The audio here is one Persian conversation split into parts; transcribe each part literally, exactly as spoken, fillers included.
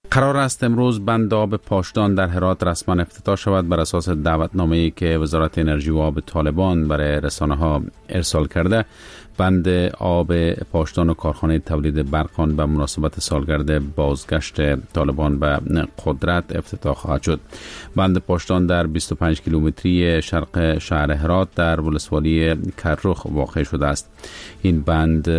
قرار است امروز بند آب پاشدان در هرات رسما افتتاح شود بر اساس دعوتنامه‌ای که وزارت انرژی و آب طالبان برای رسانه‌ها ارسال کرده. بند آب پاشدان و کارخانه تولید برق آن به مناسبت سالگرد بازگشت طالبان به قدرت افتتاح خواهد شد. بند پاشدان در بیست و پنج کیلومتری شرق شهر هرات در ولسوالی کرخ واقع شده است. این بند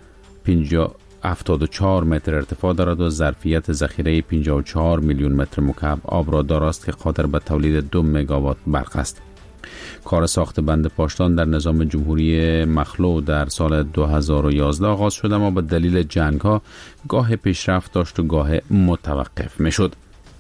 پنجاه هفتاد و چهار متر ارتفاع دارد و ظرفیت ذخیره پنجاه و چهار میلیون متر مکعب آب را دارد که قادر به تولید دو مگاوات برق است. کار ساخت بند پاشدان در نظام جمهوری مخلوع در سال دو هزار و یازده آغاز شد، اما به دلیل جنگ ها گاه پیشرفت داشت و گاه متوقف می شد.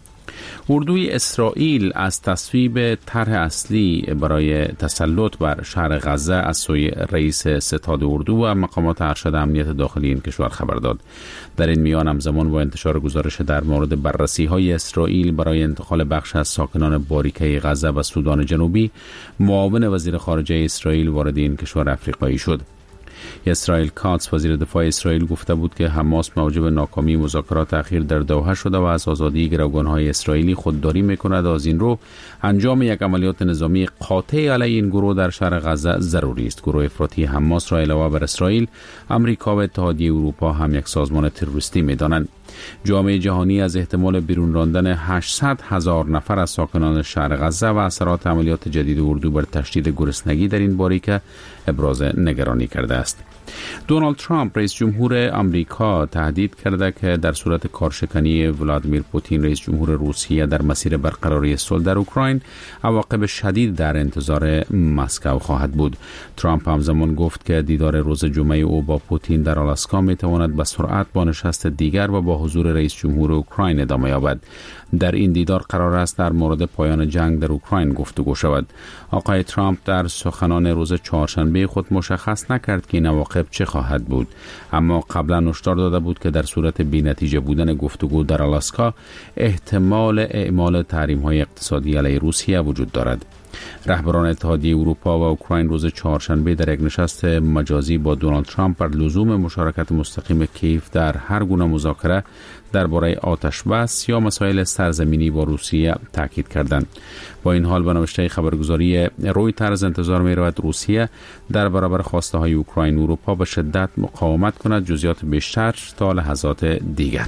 اردوی اسرائیل از تصویب طرح اصلی برای تسلط بر شهر غزه از سوی رئیس ستاد اردو و مقامات ارشد امنیت داخلی این کشور خبر داد. در این میان همزمان با انتشار گزارش در مورد بررسی های اسرائیل برای انتقال بخش از ساکنان باریکه غزه و سودان جنوبی، معاون وزیر خارجه اسرائیل وارد این کشور افریقایی شد. اسرائیل کاتس وزیر دفاع اسرائیل گفته بود که حماس موجب ناکامی مذاکرات اخیر در دوحه شده و از آزادی گروگان‌های اسرائیلی خودداری می‌کند. از این رو انجام یک عملیات نظامی قاطع علیه این گروه در شهر غزه ضروری است. گروه افراطی حماس را علاوه بر اسرائیل، امریکا و اتحادیه اروپا هم یک سازمان تروریستی می‌دانند. جامعه جهانی از احتمال بیرون راندن هشتصد هزار نفر از ساکنان شهر غزه و اثرات عملیات جدید اردو بر تشدید گرسنگی در این باریکه ابراز نگرانی کرده است. دونالد ترامپ رئیس جمهور آمریکا تهدید کرده که در صورت کارشکنی ولادیمیر پوتین رئیس جمهور روسیه در مسیر برقراری صلح در اوکراین، عواقب شدید در انتظار مسکو خواهد بود. ترامپ همزمان گفت که دیدار روز جمعه او با پوتین در آلاسکا می تواند به سرعت با نشست دیگر و با حضور رئیس جمهور اوکراین ادامه یابد. در این دیدار قرار است در مورد پایان جنگ در اوکراین گفتگو شود. آقای ترامپ در سخنان روز چهارشنبه خود مشخص نکرد که این عواقب چه خواهد بود، اما قبلا هشدار داده بود که در صورت بی‌نتیجه بودن گفتگو در آلاسکا احتمال اعمال تحریم‌های اقتصادی علیه روسیه وجود دارد. رهبران اتحادیه اروپا و اوکراین روز چهارشنبه در یک نشست مجازی با دونالد ترامپ بر لزوم مشارکت مستقیم کیف در هر گونه مذاکره درباره آتش بس یا مسائل سرزمینی با روسیه تاکید کردند. با این حال به نوشته خبرگزاری رویترز انتظار می رود روسیه در برابر خواسته های اوکراین و اروپا به شدت مقاومت کند. جزئیات بیشتر تا لحظات دیگر.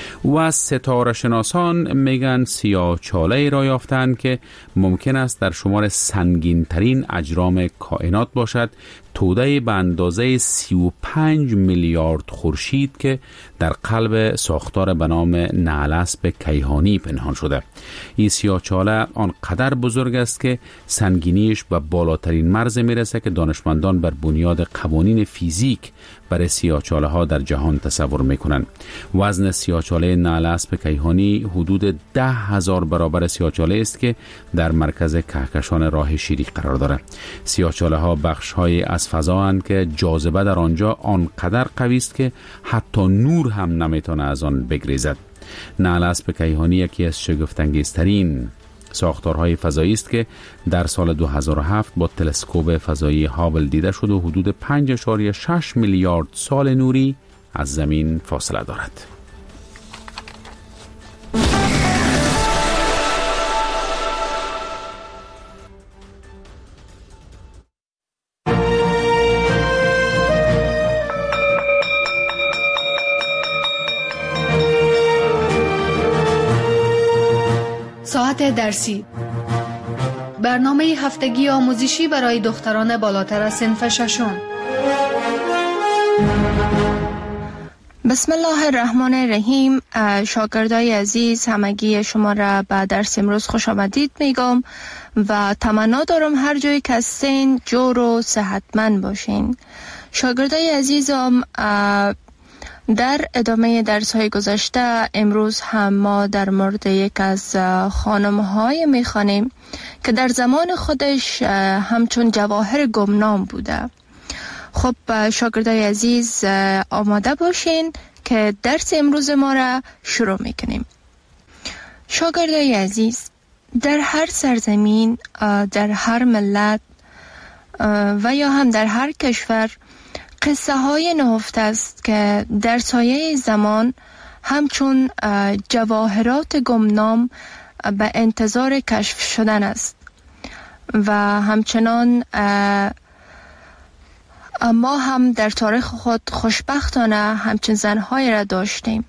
و ستاره شناسان میگن سیاه‌چاله را یافتند که ممکن است در شمار سنگین ترین اجرام کائنات باشد، توده به اندازه سی و پنج میلیارد خورشید که در قلب ساختار به نام نعل‌اسب کیهانی پنهان شده. این سیاه‌چاله آنقدر بزرگ است که سنگینیش به بالاترین مرز میرسه که دانشمندان بر بنیاد قوانین فیزیک برای سیاه‌چاله ها در جهان تصور میکنند. وزن سیاه‌چاله نعل‌اسب کیهانی حدود ده هزار برابر سیاه‌چاله است که در مرکز کهکشان راه شیری قرار دارد. سیاه‌چاله ها بخش های از فضا اند که جاذبه در آنجا آنقدر قوی است که حتی نور هم نمیتونه از آن بگریزد. نعل‌اسب کیهانی یکی از شگفت‌انگیزترین ساختارهای فضایی است که در سال دو هزار و هفت با تلسکوپ فضایی هابل دیده شد و حدود پنج ممیز شش میلیارد سال نوری از زمین فاصله دارد. ساعت درسی، برنامه هفتگی آموزشی برای دختران بالاتر از صنف ششم. بسم الله الرحمن الرحیم. شاگردای عزیز، همگی شما را به درس امروز خوش آمدید میگم و تمنا دارم هر جایی که هستین جور و صحتمند باشین. شاگردای عزیزم، در ادامه درس های گذشته امروز هم ما در مورد یک از خانم های میخوانیم که در زمان خودش همچون جواهر گمنام بوده. خب شاگردای عزیز، آماده باشین که درس امروز ما را شروع میکنیم. شاگردای عزیز، در هر سرزمین، در هر ملت و یا هم در هر کشور قصه های نهفته است که در سایه زمان همچون جواهرات گمنام به انتظار کشف شدن است و همچنان ما هم در تاریخ خود خوشبختانه همچون زنهایی را داشتیم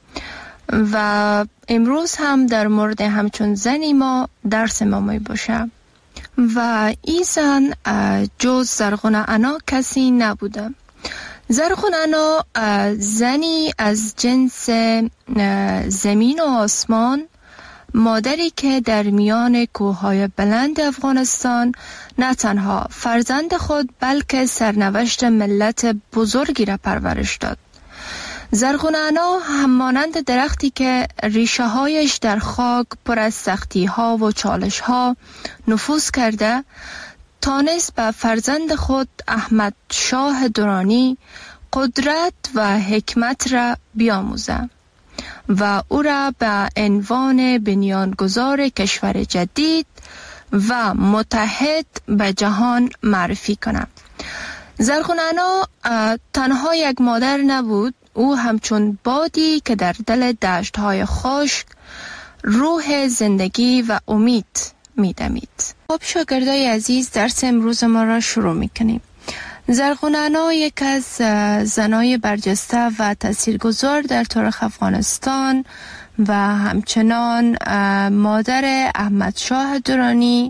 و امروز هم در مورد همچون زنی ما درس ما می باشه و این زن جز زرغونه انا کسی نبوده. زرغونه انا زنی از جنس زمین و آسمان، مادری که در میان کوههای بلند افغانستان نه تنها فرزند خود بلکه سرنوشت ملت بزرگی را پرورش داد. زرغونه انا همانند درختی که ریشه هایش در خاک پر از سختی ها و چالش ها نفوذ کرده، تانست به فرزند خود احمد شاه درانی قدرت و حکمت را بیاموزه و او را به عنوان بنیانگذار کشور جدید و متحد به جهان معرفی کنه. زرغونه انا تنها یک مادر نبود، او همچون بادی که در دل دشت‌های خشک روح زندگی و امید می‌دمید. خب شاگردای عزیز، درس امروز ما را شروع می‌کنیم. زرغونه انا یک از زنای برجسته و تاثیرگذار در تاریخ افغانستان و همچنان مادر احمد شاه درانی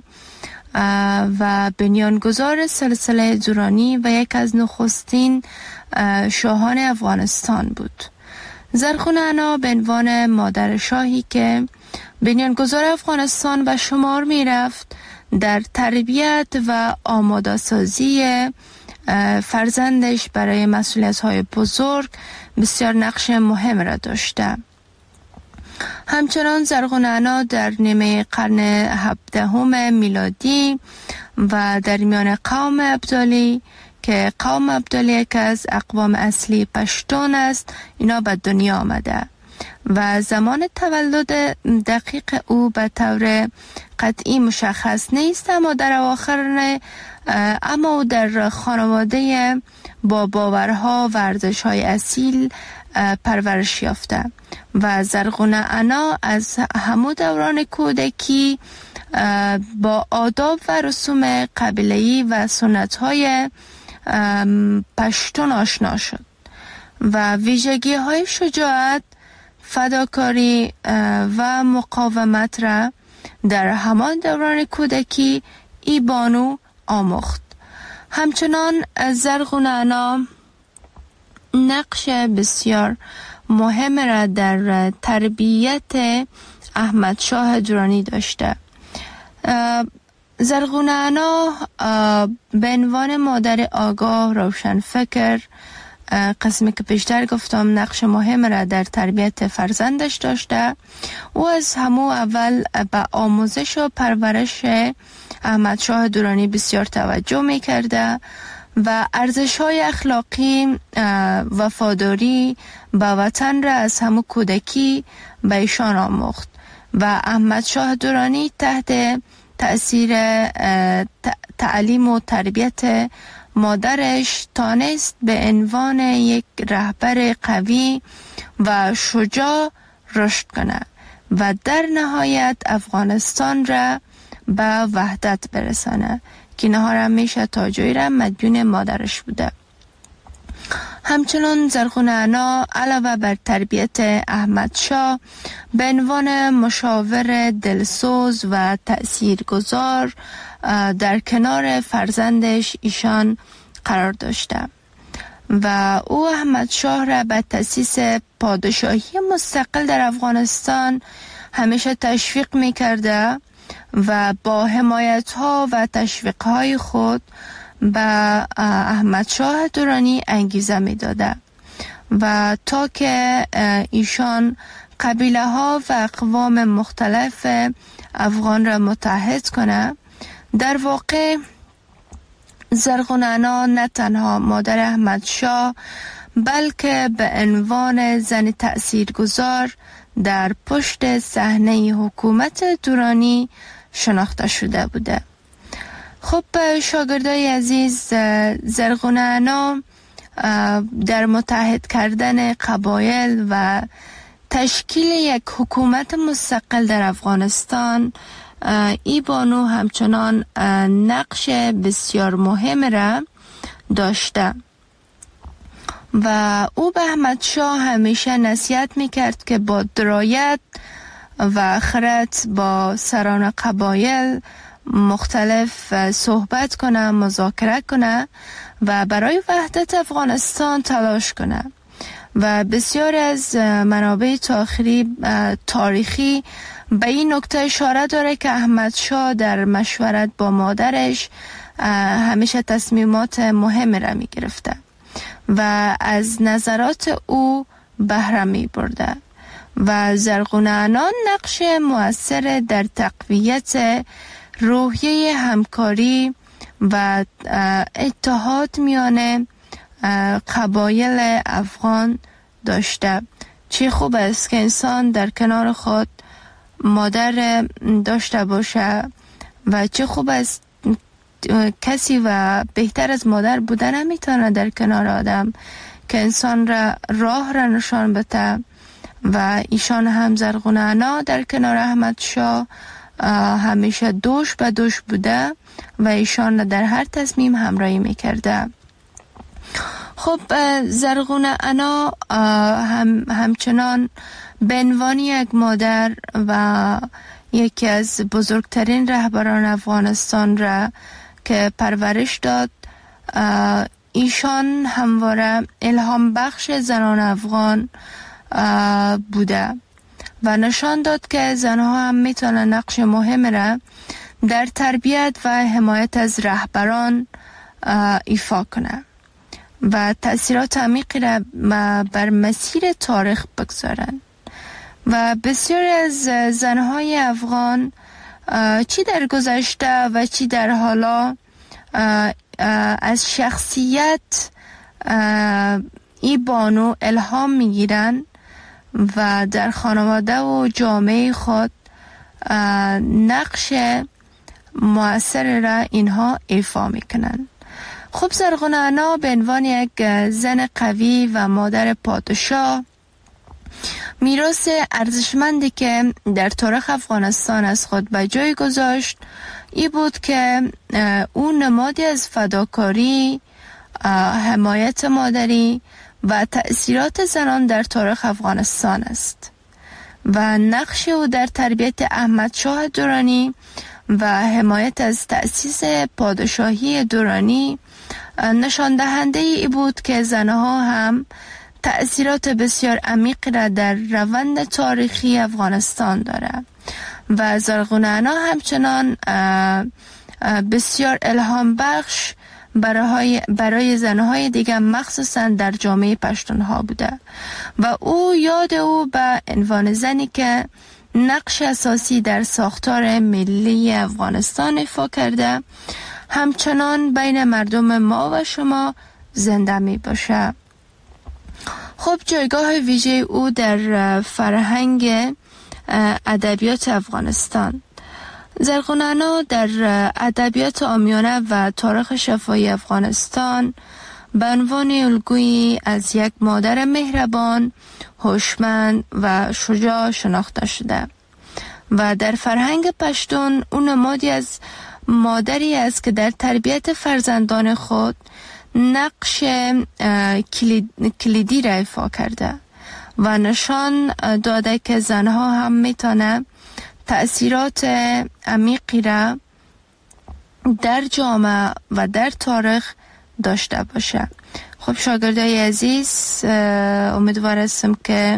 و بنیانگذار سلسله درانی و یک از نخستین شاهان افغانستان بود. زرغونه انا به عنوان مادر شاهی که بنیانگذار افغانستان به شمار می رفت، در تربیت و آماده سازی فرزندش برای مسئولیت‌های بزرگ بسیار نقش مهم را داشته. همچنان زرغونه انا در نیمه قرن هفدهم میلادی و در میان قوم ابدالی که قوم ابدالی یک از اقوام اصلی پشتون است، اینا به دنیا آمده و زمان تولد دقیق او به طور قطعی مشخص نیست، اما در اواخر اما او در خانواده با باورها و ارزش‌های اصیل پرورش یافته و زرغونه انا از همون دوران کودکی با آداب و رسوم قبیله‌ای و سنت‌های پشتون آشنا شد و ویژگی‌های شجاعت، فداکاری و مقاومت را در همان دوران کودکی ای بانو آموخت. همچنان زرغونه انا نقش بسیار مهم را در تربیت احمد شاه درانی داشته. زرغونه انا به عنوان مادر آگاه، روشن فکر، قسمی که پیشتر گفتم نقش مهم را در تربیت فرزندش داشته. او از همو اول به آموزش و پرورش احمد شاه درانی بسیار توجه می کرده و ارزش‌های اخلاقی، وفاداری به وطن را از همو کودکی به ایشان آموخت و احمد شاه درانی تحت تأثیر تعلیم و تربیت مادرش تانست به عنوان یک رهبر قوی و شجاع رشد کنه و در نهایت افغانستان را به وحدت برسانه که نهار همیشه تاجوی را مدیون مادرش بوده. همچنان زرغونه انا علاوه بر تربیت احمد شاه به عنوان مشاور دلسوز و تأثیرگذار در کنار فرزندش ایشان قرار داشته و او احمد شاه را به تأسیس پادشاهی مستقل در افغانستان همیشه تشویق می کرده و با حمایت ها و تشویق های خود به احمد شاه درانی انگیزه می داده و تا که ایشان قبیله ها و اقوام مختلف افغان را متحد کنه. در واقع زرغونه انا نه تنها مادر احمد شاه بلکه به عنوان زن تأثیرگذار در پشت صحنه حکومت درانی شناخته شده بوده. خب شاگردای عزیز، زرغونه انا در متحد کردن قبایل و تشکیل یک حکومت مستقل در افغانستان ای بانو همچنان نقش بسیار مهم را داشته و او به احمد شاه همیشه نصیحت میکرد که با درایت و خرد با سران قبایل مختلف صحبت کنه، مذاکره کنه و برای وحدت افغانستان تلاش کنه و بسیار از منابع تاریخی تاریخی به این نکته اشاره داره که احمد شاه در مشورت با مادرش همیشه تصمیمات مهم را می گرفته و از نظرات او بهره می برده و زرغون انا نقش مؤثر در تقویت روحیه همکاری و اتحاد میان قبایل افغان داشته. چه خوب است که انسان در کنار خود مادر داشته باشه و چه خوب است کسی و بهتر از مادر بودن نمیتونه در کنار آدم که انسان را راه را نشان بده و ایشان هم زرغون انا در کنار احمد شاه همیشه دوش به دوش بوده و ایشان در هر تصمیم همراهی میکرده. خب زرغون انا هم همچنان به عنوان یک مادر و یکی از بزرگترین رهبران افغانستان را که پرورش داد، ایشان همواره الهام بخش زنان افغان بوده و نشان داد که زنها هم میتونن نقش مهم را در تربیت و حمایت از رهبران ایفا کنه و تأثیرات عمیقی را بر مسیر تاریخ بگذارن و بسیاری از زنهای افغان چی در گذشته و چی در حالا از شخصیت ای بانو الهام میگیرن و در خانواده و جامعه خود نقش مؤثر را اینها ایفا میکنن. خب زرغون انا به عنوان یک زن قوی و مادر پادشاه میراث ارزشمندی که در تاریخ افغانستان از خود به جای گذاشت ای بود که او نمادی از فداکاری، حمایت مادری و تأثیرات زنان در تاریخ افغانستان است و نقش او در تربیت احمد شاه درانی و حمایت از تأسیس پادشاهی درانی نشان دهنده ای بود که زنها هم تأثیرات بسیار عمیق را در روند تاریخی افغانستان دارد و زرغون انا همچنان بسیار الهام بخش برای برای زنهای دیگر مخصوصا در جامعه پشتونها بوده و او یاد او به عنوان زنی که نقش اساسی در ساختار ملی افغانستان ایفا کرده همچنان بین مردم ما و شما زنده می باشه. خب جایگاه ویژه او در فرهنگ ادبیات افغانستان. زرغون انا در ادبیات عامیانه و تاریخ شفاهی افغانستان به عنوان الگویی از یک مادر مهربان، هوشمند و شجاع شناخته شده و در فرهنگ پشتون او نمادی از مادری است که در تربیت فرزندان خود نقش کلیدی را ایفا کرده و نشان داده که زنها هم میتونه تأثیرات عمیقی را در جامعه و در تاریخ داشته باشه. خب شاگردای عزیز، امیدوار هستم که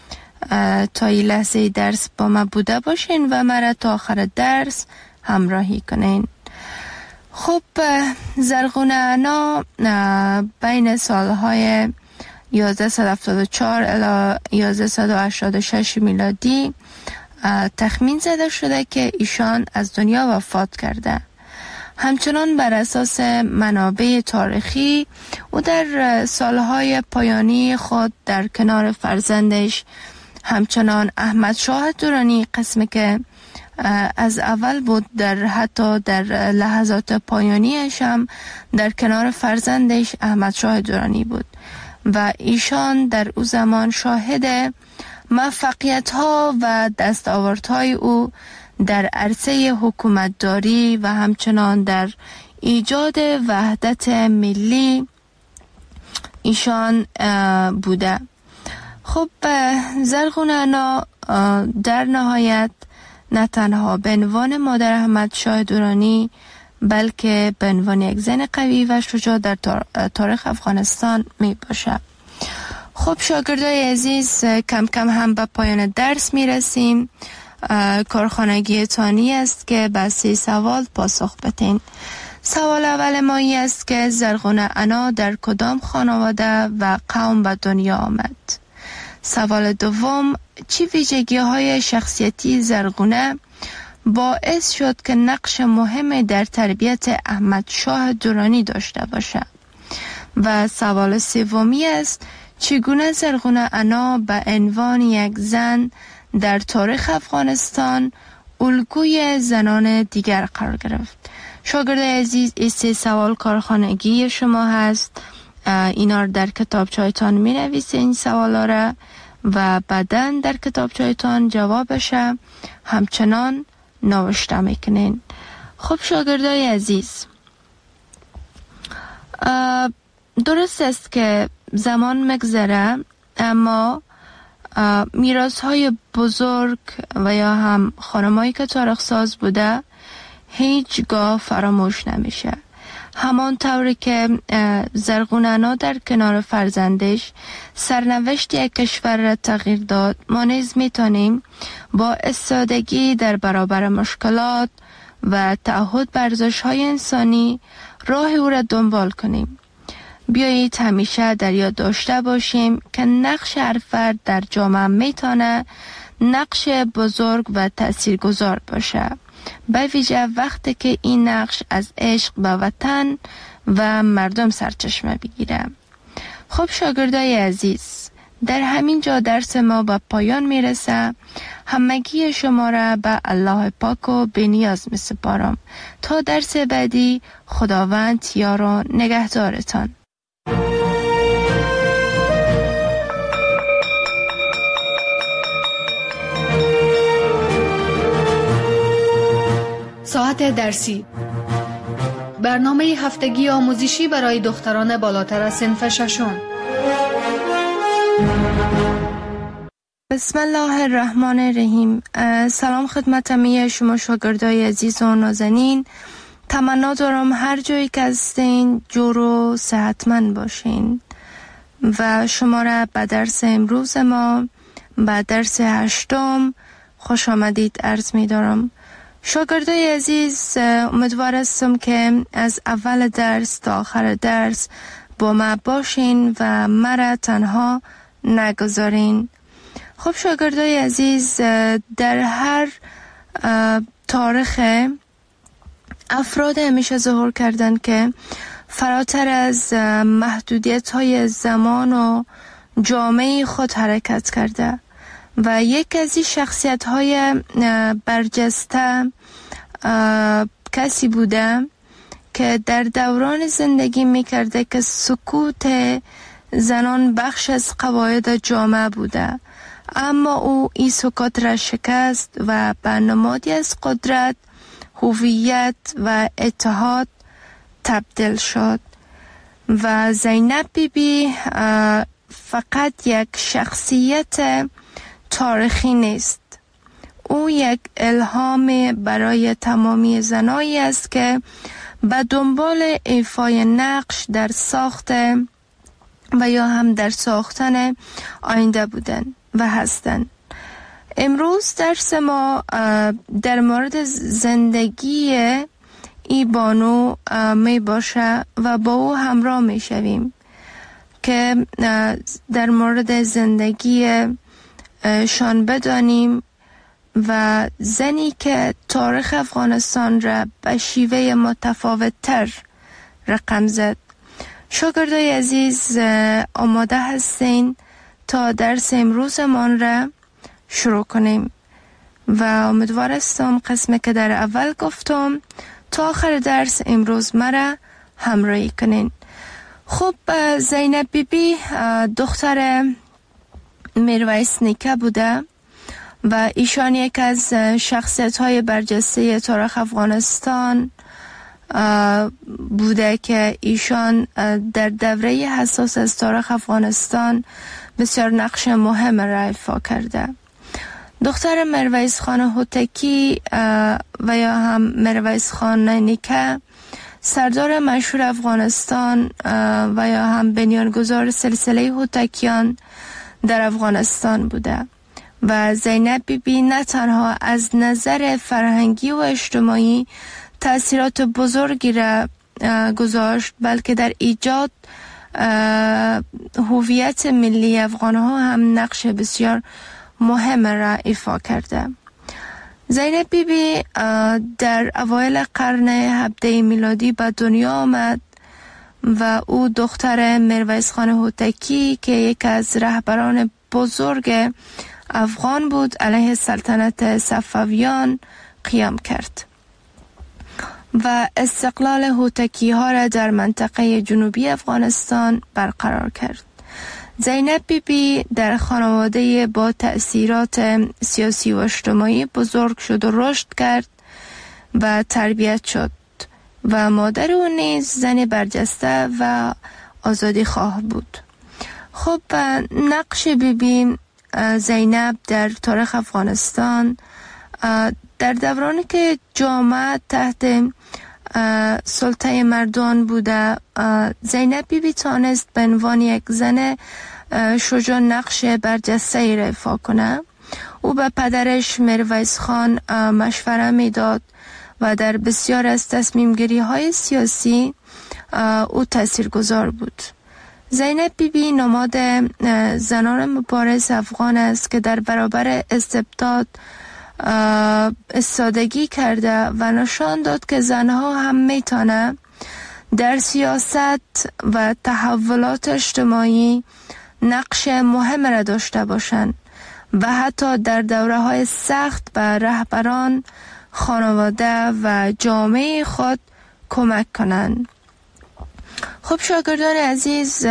تا این لحظه درس با ما بوده باشین و مرا تا آخر درس همراهی کنین. خب زرغون انا بین سالهای یازده هفتاد و چهار الی یازده هشتاد و شش میلادی تخمین زده شده که ایشان از دنیا وفات کرده. همچنان بر اساس منابع تاریخی او در سالهای پایانی خود در کنار فرزندش همچنان احمد شاه درانی، قسمی که از اول بود، در حتی در لحظات پایانیش هم در کنار فرزندش احمد شاه درانی بود و ایشان در او زمان شاهد موفقیت ها و دستاوردهای او در عرصه حکومتداری و همچنان در ایجاد وحدت ملی ایشان بوده. خب زرغون انا در نهایت نه تنها به عنوان مادر احمد شاه درانی بلکه به عنوان یک زن قوی و شجاع در تاریخ افغانستان می باشد. خب شاگردای عزیز، کم کم هم به پایان درس می رسیم. کارخانگی تانی است که به سه سوال پاسخ بدین. سوال اول ما این است که زرغون انا در کدام خانواده و قوم به دنیا آمد؟ سوال دوم، چی ویژگی های شخصیتی زرغونه باعث شد که نقش مهم در تربیت احمد شاه درانی داشته باشد؟ و سوال سومی است چگونه زرغون انا به عنوان یک زن در تاریخ افغانستان الگوی زنان دیگر قرار گرفت؟ شاگرد عزیز، این سه سوال کارخانگی شما هست. اینا رو در کتابچه‌تان می نویسین این سوالا را و بعداً در کتابچه‌تان جوابش همچنان نوشته میکنین. خب شاگردای عزیز، درست است که زمان مگذره اما میراث های بزرگ و یا هم خانمایی که تاریخ ساز بوده هیچگاه فراموش نمیشه. همان طوری که زرغون انا در کنار فرزندش سرنوشت یک کشور را تغییر داد، ما نیز میتونیم با استادگی در برابر مشکلات و تعهد بر ارزش‌های انسانی راه او را دنبال کنیم. بیایید همیشه در یاد داشته باشیم که نقش هر فرد در جامعه میتونه نقش بزرگ و تاثیرگذار باشه، به ویژه وقتی که این نقش از عشق به وطن و مردم سرچشمه بگیره. خب شاگردای عزیز، در همین جا درس ما به پایان میرسه. همگی شما را به الله پاک و بی‌نیاز می سپارم. تا درس بعدی، خداوند یار و نگهدارتان. ساعت درسی، برنامه هفتگی آموزشی برای دختران بالاتر از صنف ششم. بسم الله الرحمن الرحیم. سلام خدمت همه شما شاگردای عزیز و نازنین. تمنا دارم هر جایی که هستین جور و صحتمند باشین و شما را به درس امروز ما، به درس هشتم خوش آمدید عرض می دارم. شاگردای عزیز، امیدوار هستم که از اول درس تا آخر درس با ما باشین و مرا تنها نگذارین. خب شاگردای عزیز، در هر تاریخ افراد همیشه ظهور کردن که فراتر از محدودیت های زمان و جامعه خود حرکت کرده و یک از این شخصیت های برجسته کسی بوده که در دوران زندگی میکرده که سکوت زنان بخش از قواعد جامعه بوده، اما او این سکوت را شکست و به نمادی از قدرت، هویت و اتحاد تبدیل شد. و زینب بی بی فقط یک شخصیت تاریخی نیست، او یک الهام برای تمامی زنایی است که به دنبال ایفای نقش در ساخت و یا هم در ساختن آینده بودن و هستند. امروز درس ما در مورد زندگی ای بانو می باشه و با او همراه می شویم که در مورد زندگی شان بدانیم و زنی که تاریخ افغانستان را به شیوه متفاوت تر رقم زد. شاگردای عزیز، آماده هستین تا درس امروزمان را شروع کنیم و امیدوار هستم قسمی که در اول گفتم تا آخر درس امروز مرا همراهی کنین. خب زینب بی بی دختر میرویس نیکه بوده و ایشان یک از شخصیت های برجسته تاریخ افغانستان بوده که ایشان در دوره حساس از تاریخ افغانستان بسیار نقش مهم را ایفا کرده. دختر میرویس خان هوتکی و یا هم میرویس خان نیکه سردار مشهور افغانستان و یا هم بنیانگذار سلسله هوتکیان در افغانستان بوده و زینب بی بی نه تنها از نظر فرهنگی و اجتماعی تأثیرات بزرگی را گذاشت بلکه در ایجاد هویت ملی افغان ها هم نقش بسیار مهم را ایفا کرده. زینب بی بی در اوایل قرن هفدهم میلادی به دنیا آمد و او دختر میرویس خان هوتکی که یک از رهبران بزرگ افغان بود علیه سلطنت صفویان قیام کرد و استقلال هوتکی ها را در منطقه جنوبی افغانستان برقرار کرد. زینب بی بی در خانواده با تأثیرات سیاسی و اجتماعی بزرگ شد و رشد کرد و تربیت شد و مادر او نیز زن برجسته و آزادی خواه بود. خب نقش بی بی زینب در تاریخ افغانستان در دورانی که جامعه تحت سلطه مردان بوده، زینب بی بی تانست به عنوان یک زن شجاع نقش برجسته را ایفا کنه. او به پدرش میرویس خان مشوره میداد و در بسیار از تصمیم گیری های سیاسی او تاثیرگذار بود. زینب بی بی نماد زنان مبارز افغان است که در برابر استبداد استادگی کرده و نشان داد که زنها هم میتونه در سیاست و تحولات اجتماعی نقش مهم را داشته باشند و حتی در دوره های سخت به رهبران، خانواده و جامعه خود کمک کنند. خب شاگردان عزیز،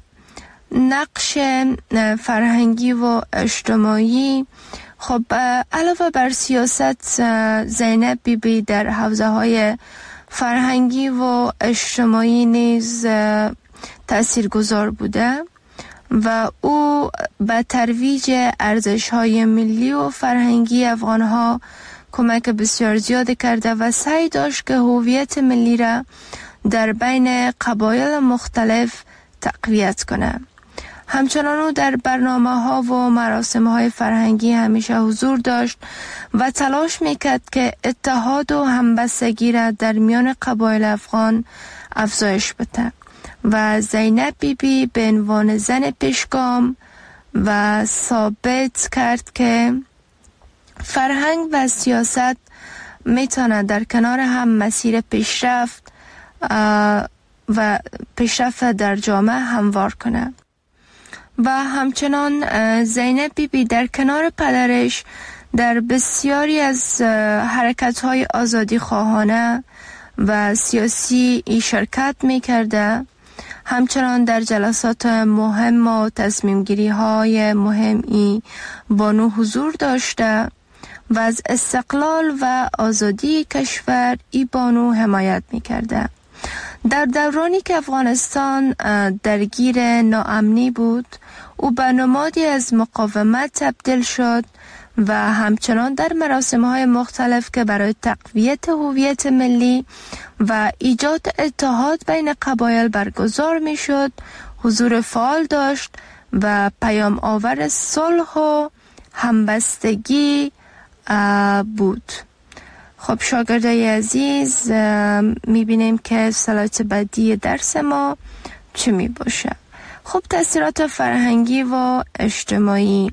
نقش فرهنگی و اجتماعی، خب علاوه بر سیاست، زینب بی بی در حوزه های فرهنگی و اجتماعی نیز تاثیرگذار بوده و او به ترویج ارزش های ملی و فرهنگی افغان ها کمک بسیار زیاد کرده و سعی داشت که هویت ملی را در بین قبایل مختلف تقویت کنه. همچنان او در برنامه ها و مراسم های فرهنگی همیشه حضور داشت و تلاش میکرد که اتحاد و همبستگی را در میان قبایل افغان افزایش بده و زینب بی بی به عنوان زن پیشگام و ثابت کرد که فرهنگ و سیاست میتونه در کنار هم مسیر پیشرفت و پیشرفت در جامعه هموار کنه. و همچنان زینب بی بی در کنار پدرش در بسیاری از حرکت‌های آزادی خواهانه و سیاسی ای شرکت می‌کرده. همچنان در جلسات مهم و تصمیم‌گیری‌های مهمی بانو حضور داشته و از استقلال و آزادی کشور ای بانو حمایت می‌کرده. در دورانی که افغانستان درگیر ناامنی بود، او به نمادی از مقاومت تبدیل شد و همچنان در مراسم‌های مختلف که برای تقویت هویت ملی و ایجاد اتحاد بین قبایل برگزار می‌شد حضور فعال داشت و پیام آور صلح و همبستگی بود. خب شاگردای عزیز، میبینیم که سلایت بعدی درس ما چی می باشه. خب تاثیرات فرهنگی و اجتماعی.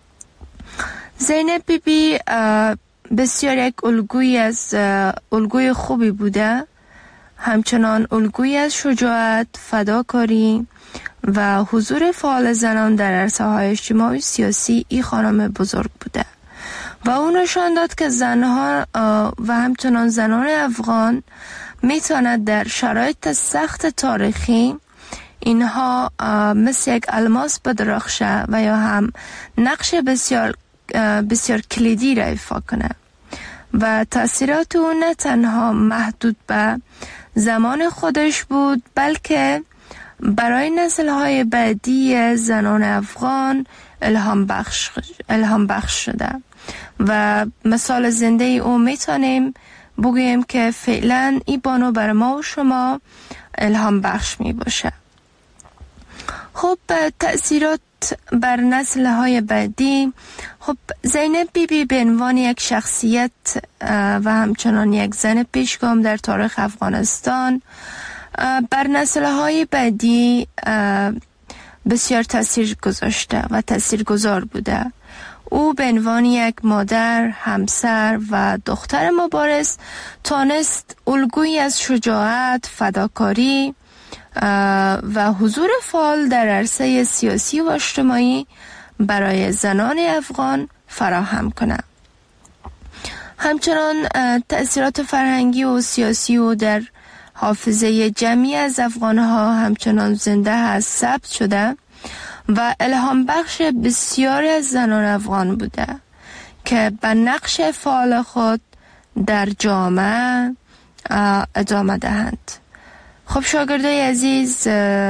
زینب بی بی بسیار یک الگوی از الگوی خوبی بوده، همچنان الگوی از شجاعت، فداکاری و حضور فعال زنان در عرصه های اجتماعی سیاسی ای خانم بزرگ بوده و اون نشان داد که زنها و همچنان زنان افغان میتواند در شرایط سخت تاریخی اینها مثل یک الماس بدرخشه و یا هم نقش بسیار بسیار کلیدی را ایفا کنه و تأثیرات او نه تنها محدود به زمان خودش بود بلکه برای نسل‌های بعدی زنان افغان الهام بخش الهام بخش شده و مثال زنده او میتونیم بگوییم که فعلا این بانو بر ما و شما الهام بخش می باشه. خب تأثیرات بر نسل‌های بعدی، خب زینب بی بی به عنوان یک شخصیت و همچنان یک زن پیشگام در تاریخ افغانستان بر نسل‌های بعدی بسیار تأثیر گذاشته و تأثیرگذار بوده. او به عنوان یک مادر، همسر و دختر مبارز تانست الگویی از شجاعت، فداکاری و حضور فعال در عرصه سیاسی و اجتماعی برای زنان افغان فراهم کنه. همچنان تأثیرات فرهنگی و سیاسی او در حافظه جمعی از افغانها همچنان زنده هست، ثبت شده و الهام بخش بسیاری از زنان افغان بوده که به نقش فعال خود در جامعه ادامه دهند. خب شاگردای عزیز،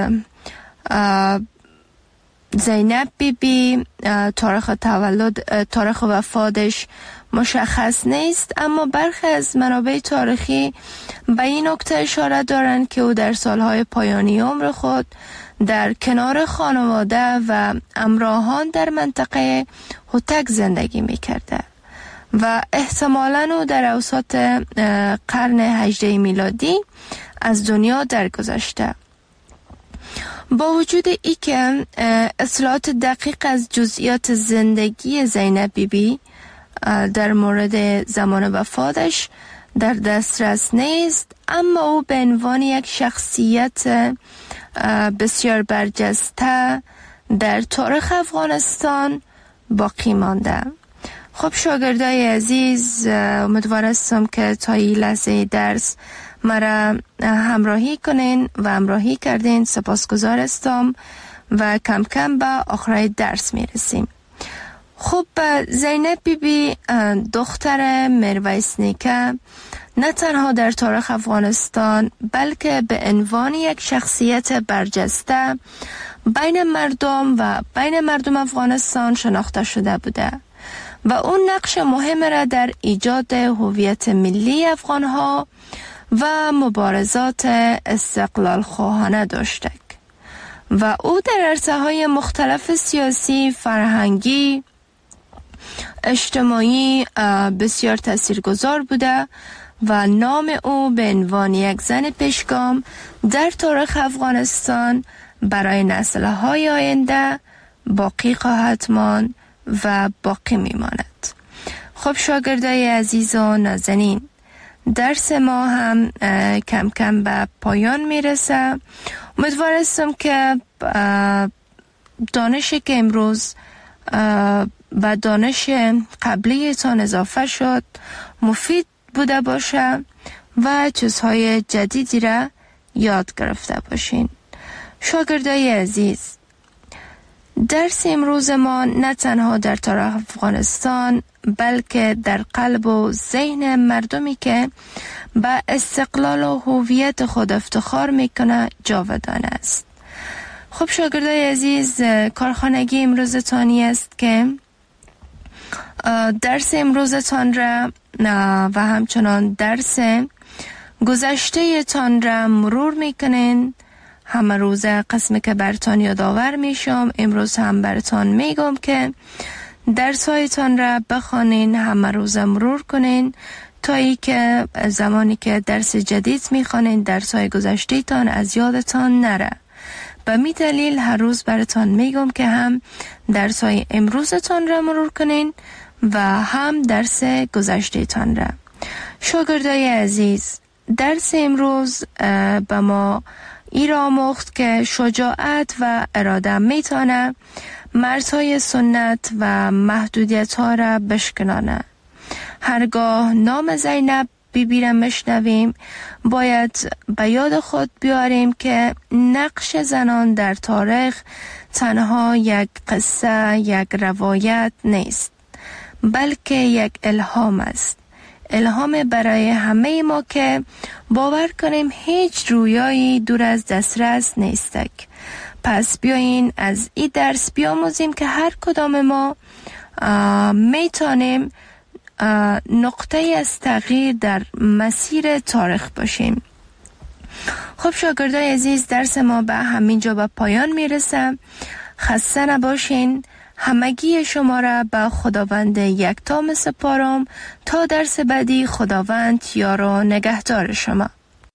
زینب بی بی تاریخ تولد تاریخ وفاتش مشخص نیست، اما برخی از منابع تاریخی به این نکته اشاره دارند که او در سالهای پایانی عمر خود در کنار خانواده و همراهان در منطقه هوتک زندگی می‌کرده و احتمالاً او در اوسط قرن هجدهم میلادی از دنیا درگذشته. با وجود ای که اطلاعات دقیق از جزئیات زندگی زینب بی بی در مورد زمان وفاتش در دسترس نیست، اما او به عنوان یک شخصیت بسیار برجسته در تاریخ افغانستان باقی مانده. خب شاگردای عزیز، امیدوار هستم که تا این لحظه درس مرا همراهی کنین و همراهی کردین. سپاسگزار هستم و کم کم به آخرای درس میرسیم. خب زینب بی بی دختر میرویس نیکه نه تنها در تاریخ افغانستان بلکه به عنوان یک شخصیت برجسته بین مردم و بین مردم افغانستان شناخته شده بوده و اون نقش مهم را در ایجاد هویت ملی افغانها و مبارزات استقلال خواهانه داشته و او در عرصه‌های مختلف سیاسی، فرهنگی، اجتماعی بسیار تاثیرگذار بوده و نام او به عنوان یک زن پیشگام در تاریخ افغانستان برای نسل‌های آینده باقی خواهد ماند و باقی میماند. خب شاگردای عزیز و نازنین، درس ما هم کم کم به پایان میرسه. امیدوار هستم که دانشی که امروز و دانش قبلی تان اضافه شد مفید بوده باشه و چیزهای جدیدی را یاد گرفته باشین. شاگردای عزیز، درس امروز ما نه تنها در تاریخ افغانستان بلکه در قلب و ذهن مردمی که به استقلال و هویت خود افتخار میکنه جاودان است. خب شاگردای عزیز، کارخانگی امروزتانی است که درس امروزتان را و همچنان درس گذشته تان را مرور میکنین. همه روز قسمی که برتان یادآور میشم، امروز هم برتان میگم که درس هایتان را بخوانین، همه روز مرور کنین تا ای که زمانی که درس جدید میخوانین درس های گذشته تان از یادتان نره. به می دلیل هر روز برتان میگم که هم درس های امروزتان را مرور کنین و هم درس گذشته تان را. شاگردای عزیز، درس امروز به ما ای را آموخت که شجاعت و اراده میتونه مرزهای سنت و محدودیت ها را بشکنانه. هرگاه نام زینب بیبی را میشنویم باید به یاد خود بیاریم که نقش زنان در تاریخ تنها یک قصه، یک روایت نیست، بلکه یک الهام است. الهام برای همه ما که باور کنیم هیچ رویایی دور از دسترس نیستک. پس بیاین از این درس بیاموزیم که هر کدام ما میتونیم نقطه از تغییر در مسیر تاریخ باشیم. خب شاگردای عزیز، درس ما به همین جا به پایان میرسه. خسته نباشین. همگی شما را به خداوند یکتا میسپارم تا درس بعدی. خداوند یار و نگهدار شما.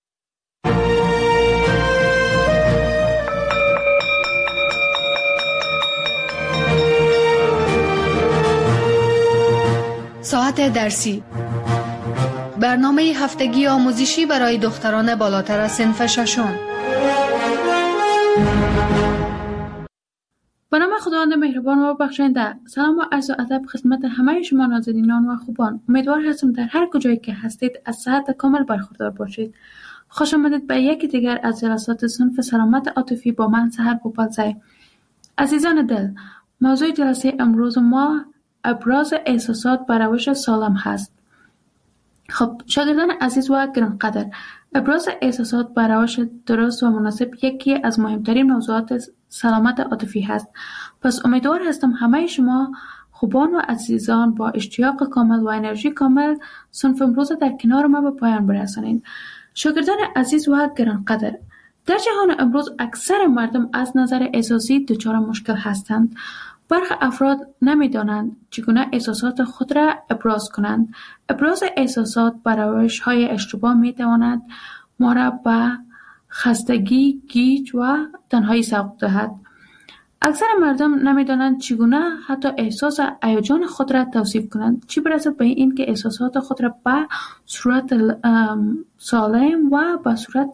ساعت درسی، برنامه هفتگی آموزشی برای دختران بالاتر از صنف ششم. به نام خداوند مهربان و بخشنده. سلام و عرض و ادب خدمت همه شما نازنینان و خوبان. امیدوار هستم در هر کجایی که هستید از صحت کامل برخوردار باشید. خوش آمدید به یکی دیگر از جلسات صنف سلامت عاطفی با من سحر بوپالزی. عزیزان دل، موضوع جلسه امروز ما ابراز احساسات بر روش سالم هست. خب شاگردان عزیز و گرانقدر، ابراز احساسات بر روش درست و مناسب یکی از مهمترین موضوعات سلامت عاطفی هست. پس امیدوار هستم همه شما خوبان و عزیزان با اشتیاق کامل و انرژی کامل صنف امروز در کنار ما به پایان برسانید. شاگردان عزیز و گرانقدر، در جهان امروز اکثر مردم از نظر احساسی دچار مشکل هستند. برخی افراد نمی‌دانند چگونه احساسات خود را ابراز کنند. ابراز احساسات بر روش‌های اشتباه می‌تواند ما را به خستگی، گیج و تنهایی سوق دهد. اکثر مردم نمی‌دانند چگونه حتی احساس هیجان خود را توصیف کنند، چه برسد به این که احساسات خود را به صورت سالم و به صورت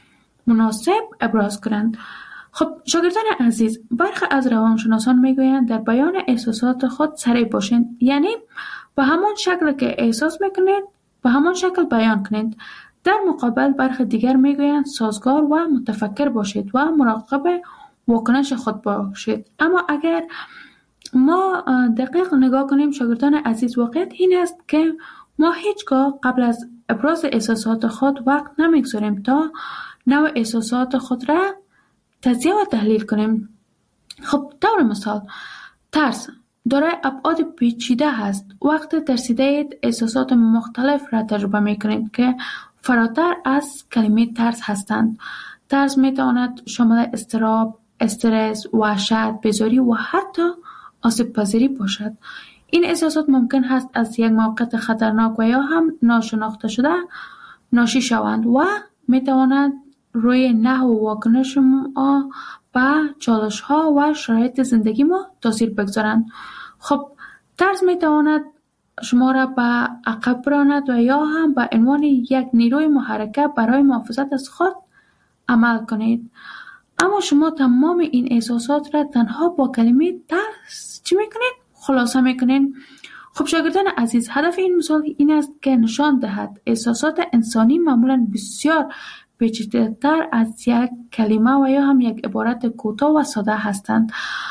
مناسب ابراز کنند. خب شاگردان عزیز، برخی از روانشناسان میگویند در بیان احساسات خود سریع باشید، یعنی به همان شکل که احساس میکنید به همان شکل بیان کنید. در مقابل برخی دیگر میگویند سازگار و متفکر باشید و مراقب واکنش خود باشید. اما اگر ما دقیق نگاه کنیم شاگردان عزیز، واقعیت این است که ما هیچگاه قبل از ابراز احساسات خود وقت نمیگذاریم تا نوع احساسات خود را تجزیه و تحلیل کنیم. خب طور مثال، ترس دارای ابعاد پیچیده هست. وقتی ترسیدید احساسات مختلف را تجربه میکنید که فراتر از کلمه ترس هستند. ترس میتواند شامل اضطراب، استرس، وحشت، بیزاری و حتی آسیب پذیری باشد. این احساسات ممکن است از یک موقعیت خطرناک و یا هم ناشناخته شده ناشی شوند و میتواند روی نحو و واکنش ما به چالش ها و شرایط زندگی ما تاثیر بگذارند. خب ترس میتواند شما را به عقب براند و یا هم به عنوان یک نیروی محرکه برای محافظت از خود عمل کنید. اما شما تمام این احساسات را تنها با کلمه ترس چی میکنید؟ خلاصه میکنید. خب شاگردان عزیز، هدف این مثال این است که نشان دهد احساسات انسانی معمولا بسیار پیچیده‌تر از یک کلمه و یا هم یک عبارت کوتاه و ساده هستند.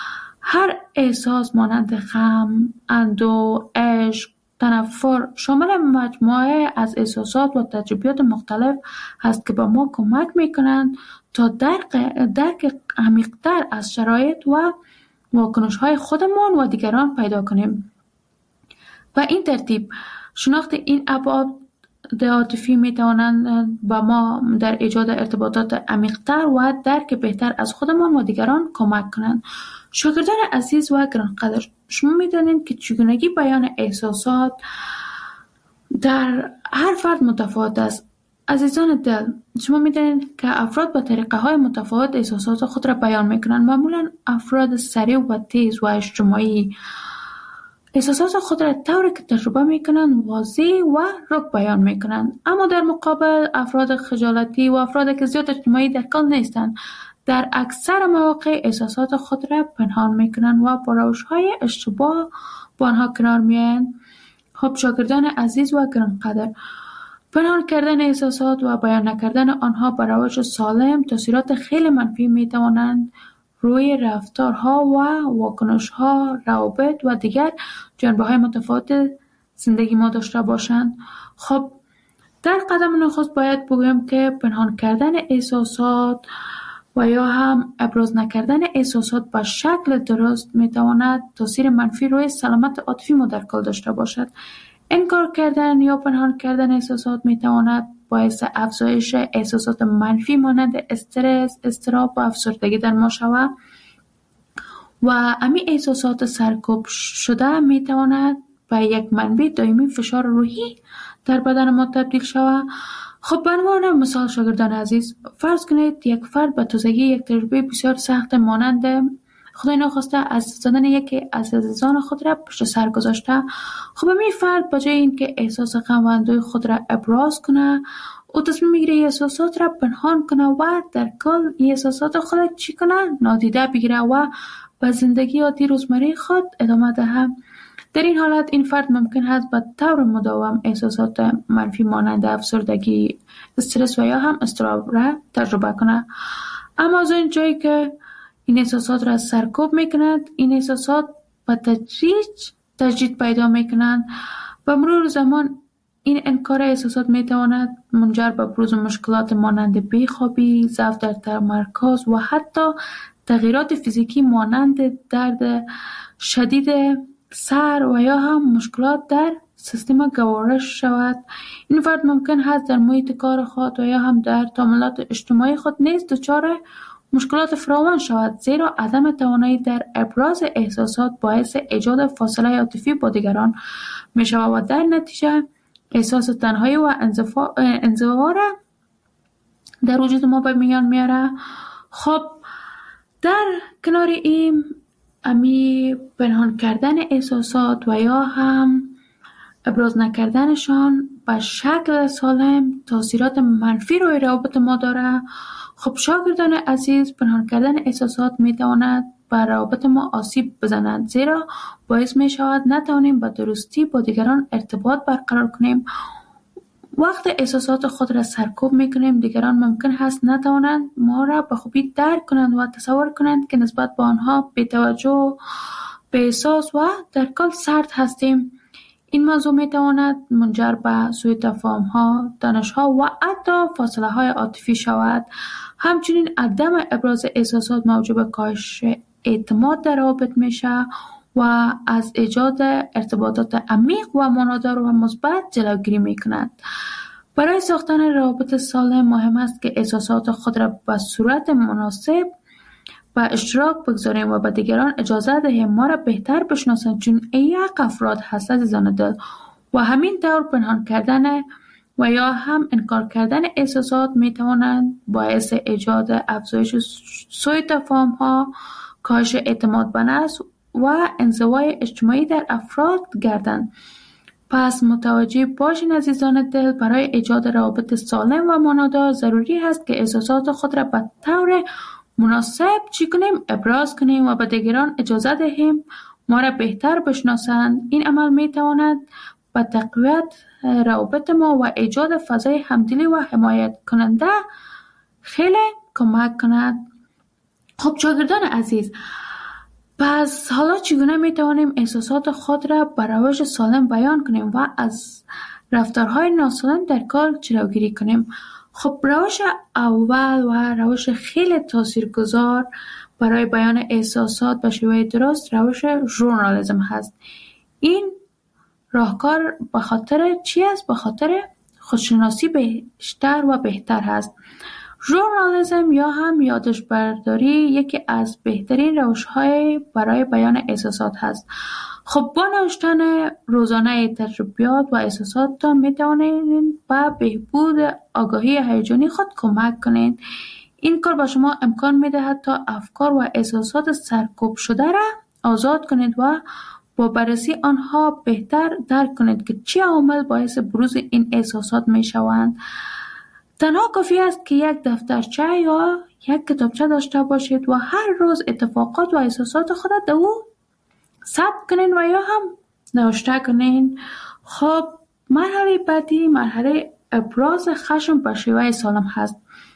هر احساس مانند غم، اندوه، عشق، تنفر شامل مجموعه از احساسات و تجربیات مختلف هست که به ما کمک میکنند تا درک درک عمیق‌تر از شرایط و واکنش‌های خودمان و دیگران پیدا کنیم. و این ترتیب شناخت این ابعاد عاطفی میتوانند با ما در ایجاد ارتباطات عمیق‌تر و درک بهتر از خودمان و دیگران کمک کنند. شاگردان عزیز و گرانقدر، شما میدانید که چگونگی بیان احساسات در هر فرد متفاوت است. عزیزان دل، شما میدانید که افراد با طریقه های متفاوت احساسات خود را بیان میکنند. معمولا افراد سریع و تیز و اجتماعی احساسات خود را طوری که تجربه میکنند واضح و رک بیان میکنند. اما در مقابل افراد خجالتی و افراد که زیاد اجتماعی در کل نیستند در اکثر مواقع احساسات خود را پنهان میکنند و با روش‌های اشتباه با آنها کنار میآیند. خب شاگردان عزیز و گرانقدر، پنهان کردن احساسات و بیان نکردن آنها بر روش سالم تاثیرات خیلی منفی می توانند روی رفتارها و واکنش‌ها، روابط و دیگر جنبه‌های متفاوت زندگی ما داشته باشند. خب در قدم نخست باید بگویم که پنهان کردن احساسات و یا هم ابراز نکردن احساسات به شکل درست می تواند تاثیر منفی روی سلامت عاطفی ما در کل داشته باشد. انکار کردن یا پنهان کردن احساسات می تواند باعث افزایش احساسات منفی مانند استرس، اضطراب و افسردگی در ما شود و امی احساسات سرکوب شده می تواند به یک منبع دائمی فشار روحی در بدن ما تبدیل شود. خب به عنوان مثال شاگردان عزیز، فرض کنید یک فرد به تازگی یک تجربه بسیار سخت مانند خدای ناخواسته از زدن یکی از عزیزان خود را پشت سر گذاشته. خب این فرد به جای اینکه احساس غم و اندوه خود را ابراز کنه، او تصمیم میگیره احساسات را پنهان کنه و در کل احساسات خود چی کنه؟ نادیده بگیره و به زندگی عادی روزمره خود ادامه دهد. در این حالت این فرد ممکن است به طور مداوم احساسات منفی مانند افسردگی، استرس و یا هم اضطراب را تجربه کنه. اما از این جایی که این احساسات را سرکوب میکند، این احساسات به تدریج تجدید پیدا میکنند. به مرور زمان این انکار احساسات میتواند منجر به بروز مشکلات مانند بیخوابی، ضعف در تمرکز و حتی تغییرات فیزیکی مانند درد شدید سر و یا هم مشکلات در سیستم گوارش شود. این فرد ممکن است در محیط کار خود و یا هم در تعاملات اجتماعی خود نیز دچار مشکلات فراوان شود، زیرا عدم توانایی در ابراز احساسات باعث ایجاد فاصله عاطفی با دیگران می شود و در نتیجه احساس تنهایی و انزوا را در وجود ما به میان میاره. خب در کنار این امی پنهان کردن احساسات و یا هم ابراز نکردنشان به شکل سالم تاثیرات منفی روی روابط ما داره. خب شاگردان عزیز، پنهان کردن احساسات می تواند بر روابط ما آسیب بزنند، زیرا باعث می شود نتوانیم به درستی با دیگران ارتباط برقرار کنیم. وقت احساسات خود را سرکوب می کنیم، دیگران ممکن است نتوانند ما را به خوبی درک کنند و تصور کنند که نسبت به آنها بی‌توجه، بی‌احساس و در کل سرد هستیم. این موضوع می تواند منجر به سوء تفاهم‌ها، دانش‌ها و حتی فاصله‌های عاطفی شود. همچنین عدم ابراز احساسات موجب کاهش اعتماد در روابط میشه و از ایجاد ارتباطات عمیق و معنادار و مثبت جلوگیری میکند. برای ساختن روابط سالم مهم است که احساسات خود را به صورت مناسب به اشتراک بگذاریم و به دیگران اجازه دهیم ما را بهتر بشناسند، چون یک افراد هست عزیزان دل و همین طور پنهان کردن و یا هم انکار کردن احساسات می توانند باعث ایجاد افزایش سوء تفاهم‌ها، کاهش اعتماد به نفس و انزوای اجتماعی در افراد گردند. پس متوجه باشین عزیزان دل، برای ایجاد روابط سالم و معنادار ضروری است که احساسات خود را به طور مناسب چی کنیم؟ ابراز کنیم و به دیگران اجازه دهیم ما را بهتر بشناسند. این عمل می تواند به تقویت روابط ما و ایجاد فضای همدلی و حمایت کننده خیلی کمک کند. خب شاگردان عزیز، پس حالا چگونه می توانیم احساسات خود را به روش سالم بیان کنیم و از رفتارهای ناسالم در کار جلوگیری کنیم؟ خب روش اول و روش خیلی تاثیرگذار برای بیان احساسات به شیوه درست روش ژورنالیسم هست. این راهکار به خاطر چی است؟ به خاطر خودشناسی بیشتر و بهتر هست. ژورنالیسم یا هم یادداشت برداری یکی از بهترین روش‌های برای بیان احساسات هست. خب با نوشتن روزانه تجربیات و احساساتتان می توانید به بهبود آگاهی هیجانی خود کمک کنید. این کار به شما امکان می دهد تا افکار و احساسات سرکوب شده را آزاد کنید و با بررسی آنها بهتر درک کنید که چه عوامل باعث بروز این احساسات می شوند. تنها کافی است که یک دفترچه یا یک کتابچه داشته باشید و هر روز اتفاقات و احساسات خود در او ثبت کنین و یا هم نوشته کنین. خب مرحله بعدی مرحله ابراز خشم به شیوه سالم هست.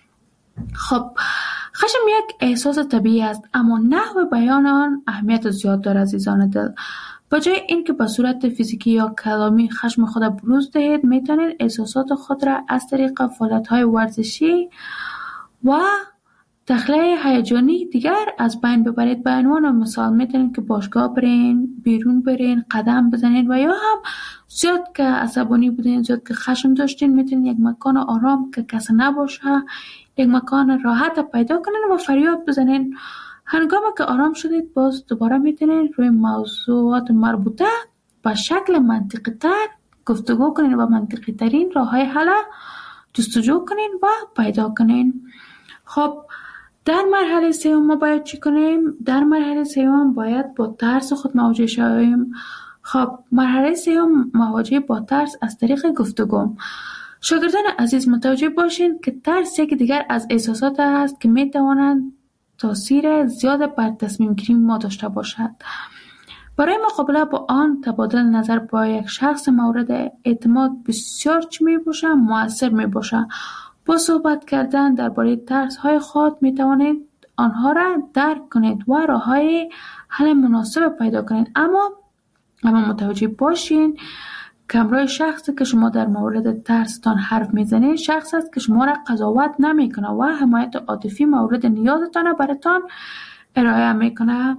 خب خشم یک احساس طبیعی است، اما نحو بیان آن اهمیت زیاد دارد عزیزان دل. به جای اینکه به صورت فیزیکی یا کلامی خشم خود بروز دهید، میتونید احساسات خود را از طریق فعالیت‌های ورزشی و تخلیه هیجانی دیگر از بین ببرید. به عنوان مثال میتونید که باشگاه برین، بیرون برین، قدم بزنید، و یا هم زیاد که عصبانی بودین، زیاد که خشم داشتین، میتونید یک مکان آرام که کسی نباشه، یک مکان راحت پیدا کنین و فریاد بزنین. هنگامی که آرام شدید باز دوباره میتونید روی موضوعات مربوطه به شکل منطقی تر گفتگو کنین و منطقی ترین راه های حل جستجو کنین و پیدا کنین. خب در مرحله سوم ما باید چی کنیم؟ در مرحله سوم باید با ترس خود مواجه شویم. خب مرحله سوم مواجهه با ترس از طریق گفتگو. شاگردان عزیز متوجه باشین که ترس یک دیگر از احساسات است که میتوانند تاثیر زیاد بر تصمیم گیری ما داشته باشد. برای مقابله با آن تبادل نظر با یک شخص مورد اعتماد بسیار چی می باشه؟ مؤثر می باشه. با صحبت کردن درباره ترس های خود می توانید آنها را درک کنید و راه های حل مناسب پیدا کنید. اما اما متوجه باشین که همراه شخصی که شما در مورد ترستان حرف میزنید شخص است که شما را قضاوت نمیکنه و حمایت عاطفی مورد نیازتان براتان ارائه میکنه.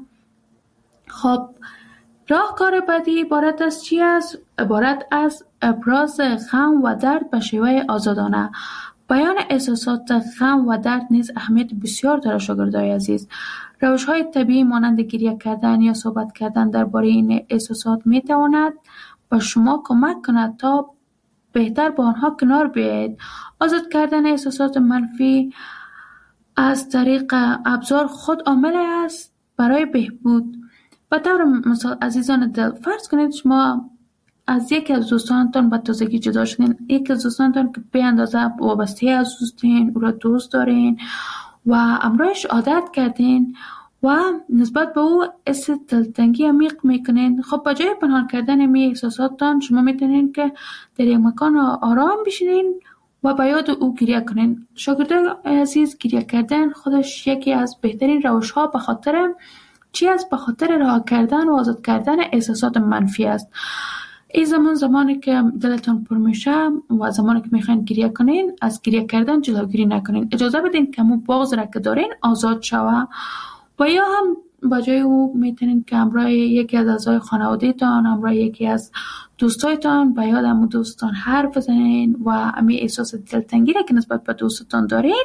خب راهکار بعدی عبارت از چی است؟ عبارت از ابراز غم و درد به شیوه آزادانه. بیان احساسات غم و درد نیز اهمیت بسیار دارد شاگردای عزیز. روش‌های طبیعی مانند گریه کردن یا صحبت کردن درباره این احساسات میتواند به شما کمک کند تا بهتر با آنها کنار بیایید. آزاد کردن احساسات منفی از طریق ابزار خود عامل است برای بهبود. به طور مثال عزیزان دل، فرض کنید شما از یکی از دوستانتان به تازگی جدا شدین، یکی از دوستانتان که به اندازه وابسته از دوستین، او را دوست دارین و امروزش عادت کردین و نسبت به او حس دلتنگی عمیق میکنین. خب با جای پنهان کردن می احساساتتان شما میتونین که در یک مکان آرام بشینین و با یاد او گریه کنین. شاگردان عزیز، گریه کردن خودش یکی از بهترین روش ها به خاطر چی است؟ به خاطر رها کردن و آزاد کردن احساسات منفی است. این زمان زمانی که دلتان پر میشه و زمانی که میخواین گریه کنین، از گریه کردن جلوگیری نکنین. اجازه بدین که همون بغض را که دارین آزاد شوه. و یا هم با جای او میتونین که همراه یکی از اعضای خانواده تان، همراه یکی از دوستایتان به یاد همون دوستان حرف بزنین و همین احساس دلتنگی را که نسبت به دوستتان دارین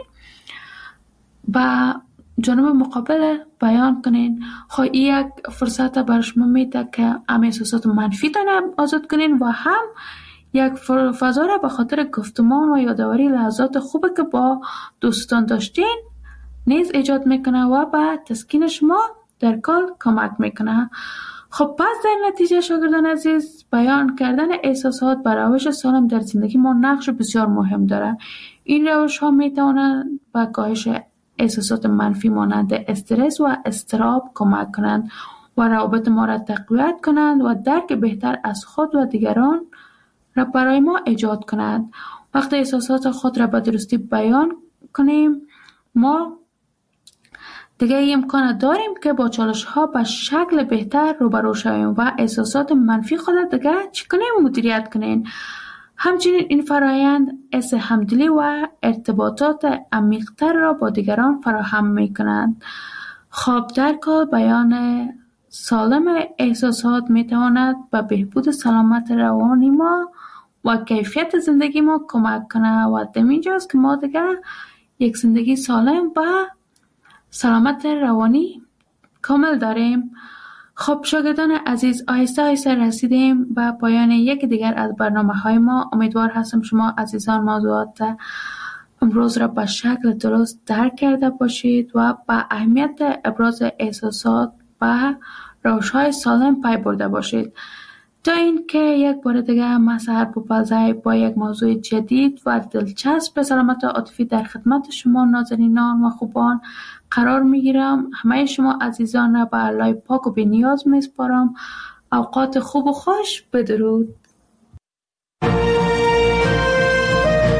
با جانب مقابل بیان کنین. خب این یک فرصت برای شما میده که همین احساسات منفی تان آزاد کنین و هم یک فضا را به خاطر گفتمان و یادآوری لحظات خوبی که با دوستان داشتین نیز ایجاد میکنه و به تسکین شما در کل کمک میکنه. خب پس در نتیجه شاگردان عزیز، بیان کردن احساسات بر روش سالم در زندگی ما نقش بسیار مهم داره. این روش ها میتونن به کاهش احساسات منفی مانند استرس و اضطراب کمک کنند و روابط ما را تقویت کنند و درک بهتر از خود و دیگران را برای ما ایجاد کنند. وقتی احساسات خود را به درستی بیان کنیم، ما دیگه امکان داریم که با چالش ها به شکل بهتر روبرو شویم و احساسات منفی خود دیگه چی کنیم؟ مدیریت کنیم. همچنین این فرایند حس همدلی و ارتباطات عمیق‌تر را با دیگران فراهم می‌کنند. خب در کل بیان سالم احساسات می‌تواند به بهبود سلامت روانی ما و کیفیت زندگی ما کمک کنه و در اینجاست که ما دیگه یک زندگی سالم و سلامت روانی کامل داریم. خب شاگردان عزیز، آهسته آهسته رسیدیم به پایان یک دیگر از برنامه های ما. امیدوار هستم شما عزیزان موضوعات امروز را به شکل درست درک کرده باشید و به اهمیت ابراز احساسات و روش های سالم پی برده باشید. تا اینکه یک بار دیگه من سحر بوپلزی با یک موضوع جدید و دلچسب به سلامت عاطفی در خدمت شما نازنینان و خوبان قرار میگیرم. همه شما عزیزان را به الله پاک و بی نیاز میسپارم. اوقات خوب و خوش. بدرود.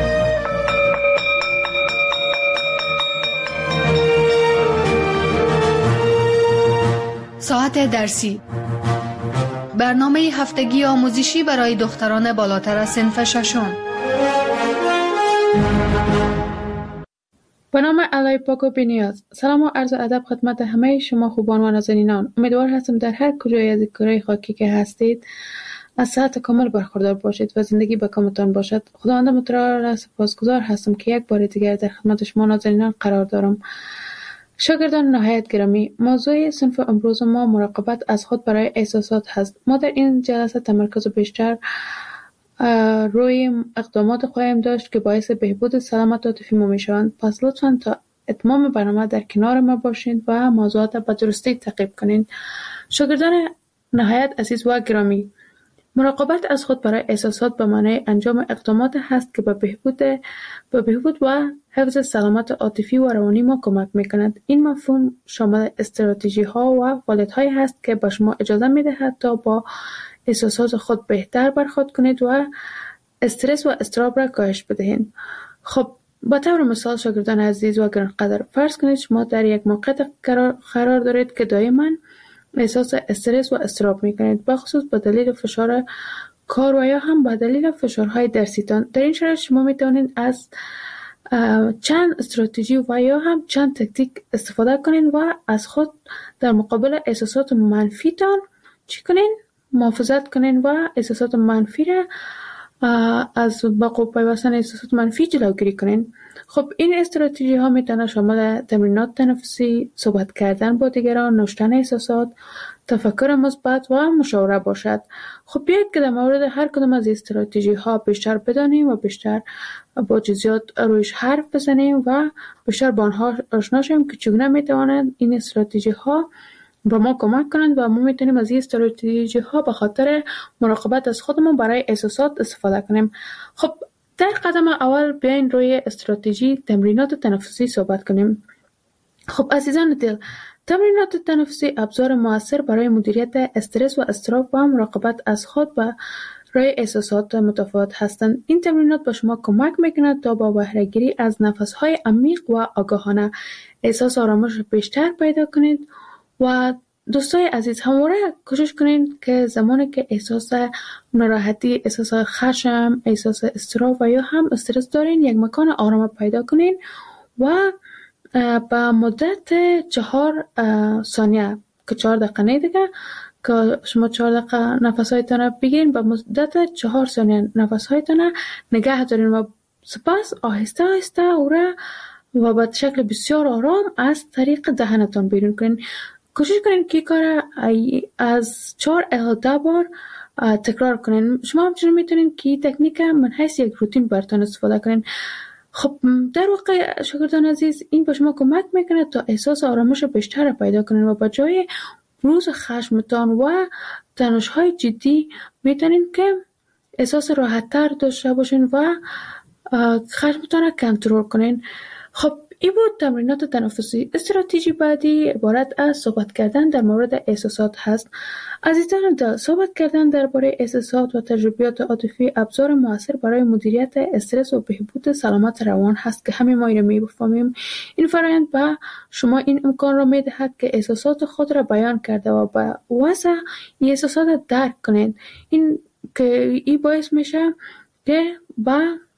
ساعت درسی، برنامه هفتگی آموزشی برای دختران بالاتر از صنف ششم. به نام الهی پاک و بی‌نیاز. سلام و عرض ادب خدمت همه شما خوبان و نازنینان. امیدوار هستم در هر کجای از کره خاکی که هستید از صحت کامل برخوردار باشید و زندگی به کامتان باشد. خداوند متعال را سپاسگزار هستم که یک بار دیگر در خدمت شما نازنینان قرار دارم. شاگردان نهایت گرامی، موضوع صنف امروز ما مراقبت از خود برای احساسات هست. ما در این جلسه تمرکز بیشتر روی اقدامات خواهیم داشت که باعث بهبود سلامت عاطفی ما میشوند. پس لطفاً تا اتمام برنامه در کنار ما باشید و موضوعات به درستی تعقیب کنید. شاگردان نهایت عزیز و گرامی، مراقبت از خود برای احساسات به معنای انجام اقدامات هست که به بهبود به بهبود و حفظ سلامت عاطفی و روانی ما کمک میکند. این مفهوم شامل استراتژی ها و فعالیت هایی هست که به شما اجازه میدهد تا با احساسات خود بهتر برخورد کنید و استرس و اضطراب را کاهش بدهید. خب با طور مثال شاگردان عزیز و گرانقدر، فرض کنید شما در یک موقعیت قرار دارید که دائما احساس استرس و اضطراب میکنید، بخصوص به دلیل فشار کار و یا هم به دلیل فشارهای درسیتان. در این شرایط شما میتوانید از چند استراتژی و یا هم چند تکتیک استفاده کنید و از خود در مقابل احساسات منفیتان چی کنید؟ محافظت کنین و احساسات منفی را از بقا پیوستن احساسات منفی جلوگیری کنین. خب این استراتژی ها میتونه شامل تمرینات تنفسی، صحبت کردن با دیگران، نوشتن احساسات، تفکر مثبت و مشاوره باشد. خب بیایید که در مورد هر کدام از استراتژی ها بیشتر بدانیم و بیشتر با جزئیات رویش حرف بزنیم و بیشتر با آنها آشنا شویم که چگونه میتوانند این استراتژی ها با ما کمک کنند و ما میتونیم از این استراتژی ها به خاطر مراقبت از خودمون برای احساسات استفاده کنیم. خب در قدم اول بیاین روی استراتژی تمرینات تنفسی صحبت کنیم. خب عزیزان دل، تمرینات تنفسی ابزار موثر برای مدیریت استرس و اضطراب و مراقبت از خود و روی احساسات متفاوت هستند. این تمرینات به شما کمک میکند تا با بهره گیری از نفس‌های عمیق و آگاهانه احساس آرامش بیشتر پیدا کنید. و دوستای عزیز، همواره کوشش کنید که زمانی که احساس ناراحتی، احساس خشم، احساس اضطراب و یا هم استرس دارین، یک مکان آرام پیدا کنین و با مدت چهار ثانیه که چهار دقیقه نه دیگه که شما چهار دقیقه نفس‌هایتان را بگیرین، با مدت چهار ثانیه نفس‌هایتان را نگه دارین و سپس آهسته آهسته او را و به شکل بسیار آرام از طریق دهنتان بیرون کنین. کوشش کنین که کار از چهار الی ده بار تکرار کنین. شما همچنین میتونین که تکنیک من حیث یک روتین براتون استفاده کنین. خب در واقع شاگردان عزیز، این به شما کمک میکنه تا احساس آرامش بیشتر پیدا کنین و با جای بروز خشمتان و تنش‌های جدی میتونین که احساس راحت‌تر داشته باشین و خشمتان را کنترل کنین. خب این بود تمرینات تنفسی. استراتژی بعدی عبارت از صحبت کردن در مورد احساسات هست. عزیزان دل، صحبت کردن درباره احساسات و تجربیات عاطفی ابزار موثر برای مدیریت استرس و بهبود سلامت روان هست که همه ما این را می‌فهمیم. این فرآیند به شما این امکان را می‌دهد که احساسات خود را بیان کرده و با وضع این احساسات درک کنید. این که این باعث میشه که با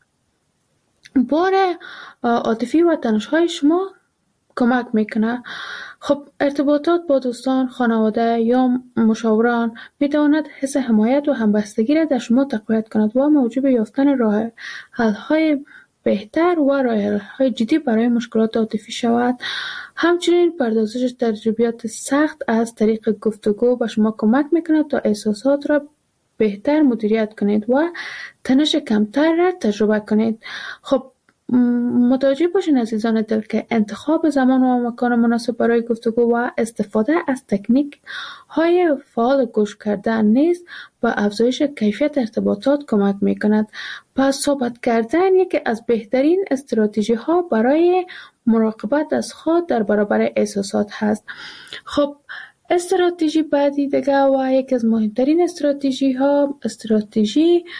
بار عاطفی و تنش‌های شما کمک میکنه. خب ارتباطات با دوستان، خانواده یا مشاوران میتواند حس حمایت و همبستگی را در شما تقویت کند و موجب یافتن راه حل‌های بهتر و راه حل‌های جدی برای مشکلات عاطفی شود. همچنین پردازش تجربیات سخت از طریق گفتگو به شما کمک میکند تا احساسات را بهتر مدیریت کنید و تنش کمتر را تجربه کنید. خب متوجه باشین عزیزان دل که انتخاب زمان و مکان مناسب برای گفتگو و استفاده از تکنیک های فعال گوش کردن نیز به افزایش کیفیت ارتباطات کمک می کند. پس صحبت کردن یکی از بهترین استراتژی ها برای مراقبت از خود در برابر احساسات هست. خب استراتژی بعدی دیگه و یکی از مهمترین استراتژی ها استراتژی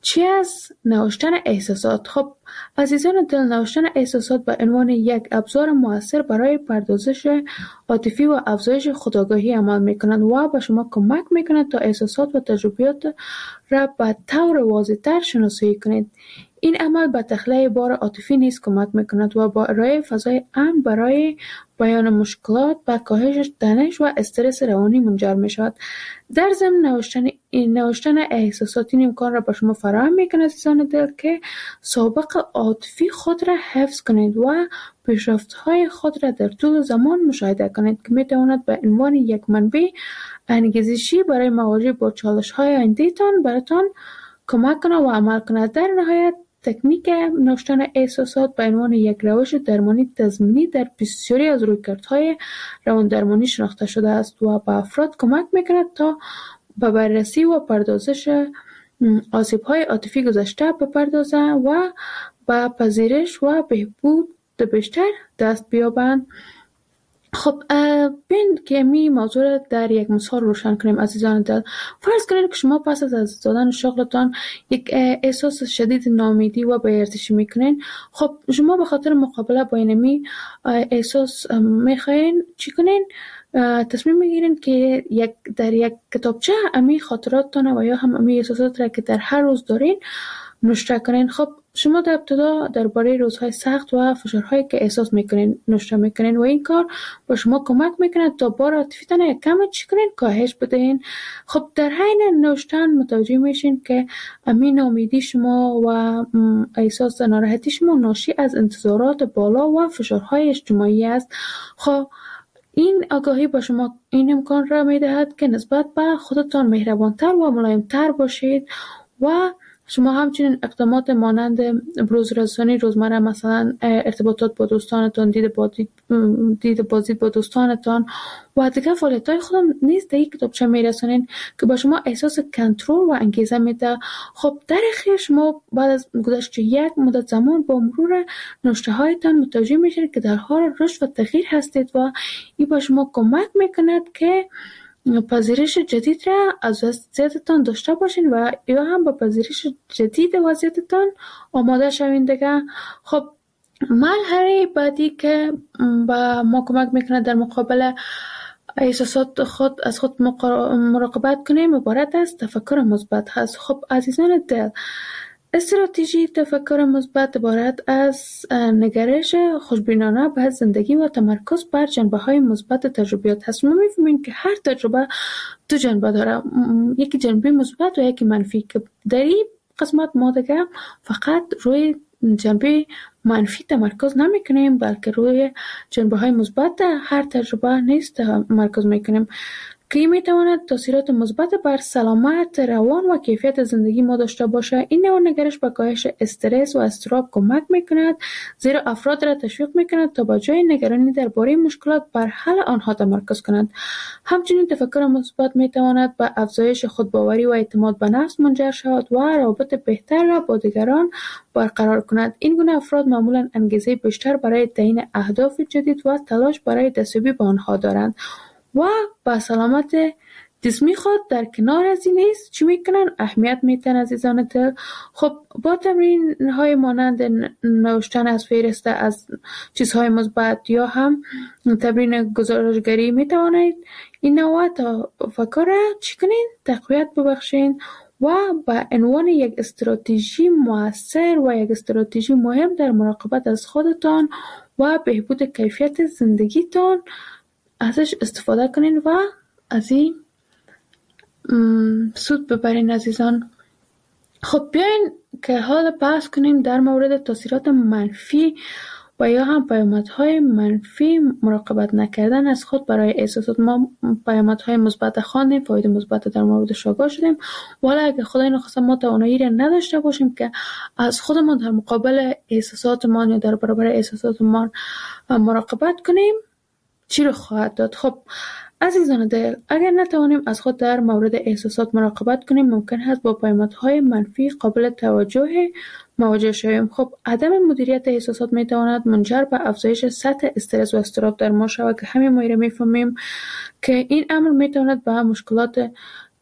چی از نوشتن احساسات؟ خب عزیزان دل، نوشتن احساسات به عنوان یک ابزار مؤثر برای پردازش عاطفی و افزایش خودآگاهی عمل میکنند و به شما کمک میکنند تا احساسات و تجربیات را به طور واضح‌تر شناسایی کنید. این عمل به تخلیه بار عاطفی نیز کمک میکند و با ارائه فضای امن برای بیان مشکلات به کاهش تنش و استرس روانی منجر می شود. در ضمن نوشتن این نوشتن احساسات این امکان را به شما فراهم میکند عزیزان دل که سابقه عاطفی خود را حفظ کنید و پیشرفت‌های خود را در طول زمان مشاهده کنید که میتواند به عنوان یک منبع انگیزشی برای مواجهه با چالش‌های آینده‌تان براتان کمک کنه و عمل کنه. در نهایت تکنیک نوشتن احساسات به عنوان یک روش درمانی تضمینی در بسیاری از رویکردهای روان درمانی شناخته شده است و به افراد کمک میکند تا به بررسی و پردازش آسیب‌های عاطفی گذشته بپردازند و به پذیرش و بهبود بیشتر دست بیابند. خب بین که می موضوع را در یک مثال روشن کنیم عزیزان دل. فرض کنید که شما پس از از دادن شغلتان یک احساس شدید ناامیدی و بی‌ارزشی میکنین. خب شما به خاطر مقابله با اینمی احساس میخواین چی کنین؟ تصمیم میگیرین که یک در یک کتابچه امی خاطراتتان و یا هم امی احساسات را که در هر روز دارین نوشته کنین. خب شما در ابتدا درباره روزهای سخت و فشارهایی که احساس میکنین نوشته میکنین و این کار با شما کمک میکنه تا بار عاطفیتان یک کم چی کنین کاهش بدهین. خب در حین نوشتن متوجه میشین که امین امیدی شما و احساس ناراحتی شما ناشی از انتظارات بالا و فشارهای اجتماعی است. خب این آگاهی با شما این امکان را میدهد که نسبت به خودتان مهربانتر و ملایمتر باشید و شما همچنین اقدامات مانند بروزرسانی روزمره، مثلا ارتباطات با دوستانتان، دید بازدید دید بازدید با دوستانتان و دیگر فعالیت‌های خودم نیز در یک کتابچه میرسانین که با شما احساس کنترل و انگیزه میده. خب در اخیر شما بعد از گذشت یک مدت زمان با مرور نوشته هایتان متوجه میشید که در حال رشد و تغییر هستید و این با شما کمک میکند که پذیرش جدید را از وضعیتتان داشته باشین و یا هم با پذیرش جدید وضعیتتان آماده شوین دیگه. خب مرحله بعدی که با ما کمک میکنه در مقابل احساسات خود از خود مراقبت کنیم عبارت از تفکر مثبت هست. خب عزیزان دل، استراتژی تفکر مثبت عبارت از نگرش خوشبینانه به زندگی و تمرکز بر جنبه‌های مثبت تجربیات هست. ما می‌فهمیم که هر تجربه دو جنبه داره، یکی جنبه مثبت و یکی منفی، که در این قسمت ما دیگه فقط روی جنبه منفی تمرکز نمی‌کنیم بلکه روی جنبه‌های مثبت هر تجربه نیز تمرکز می‌کنیم که میتواند تاثیرات مثبت بر سلامت روان و کیفیت زندگی ما داشته باشه. این نوع نگرش به کاهش استرس و اضطراب کمک میکند، زیرا افراد را تشویق میکند تا با جای نگرانی درباره مشکلات بر حل آنها تمرکز کنند. همچنین تفکر مثبت میتواند به افزایش خودباوری و اعتماد به نفس منجر شود و روابط بهتر را با دیگران برقرار کند. این گونه افراد معمولا انگیزه بیشتر برای تعیین اهداف جدید و تلاش برای دستیابی به آنها دارند و با سلامت جسمی خود در کنار از این نیست چی میکنن اهمیت میتن عزیزان دل. خب با تمرین های مانند نوشتن از فهرست از چیزهای مثبت یا هم تمرین گزارشگری میتوانید این نوع تفکر چی کنین تقویت ببخشین و به عنوان یک استراتژی مؤثر و یک استراتژی مهم در مراقبت از خودتان و بهبود کیفیت زندگیتان ازش استفاده کنین و از این سود ببرین عزیزان. خب بیاین که حال بحث کنیم در مورد تاثیرات منفی و یا هم پیامدهای منفی مراقبت نکردن از خود برای احساسات. ما پیامدهای مثبت خواندیم، فاید مثبت در موردش آگاه شدیم، ولی اگه خدای نخواسته ما توانایی را نداشته باشیم که از خودمان در مقابل احساساتمان یا در برابر احساساتمان مراقبت کنیم چی رو خواهد داد؟ خب عزیزان دل، اگر نتوانیم از خود در مورد احساسات مراقبت کنیم ممکن است با پیامدهای منفی قابل توجه مواجه شویم. خب عدم مدیریت احساسات میتواند منجر به افزایش سطح استرس و اضطراب در ما شود که همین ما را میفهمیم که این امر میتواند به مشکلات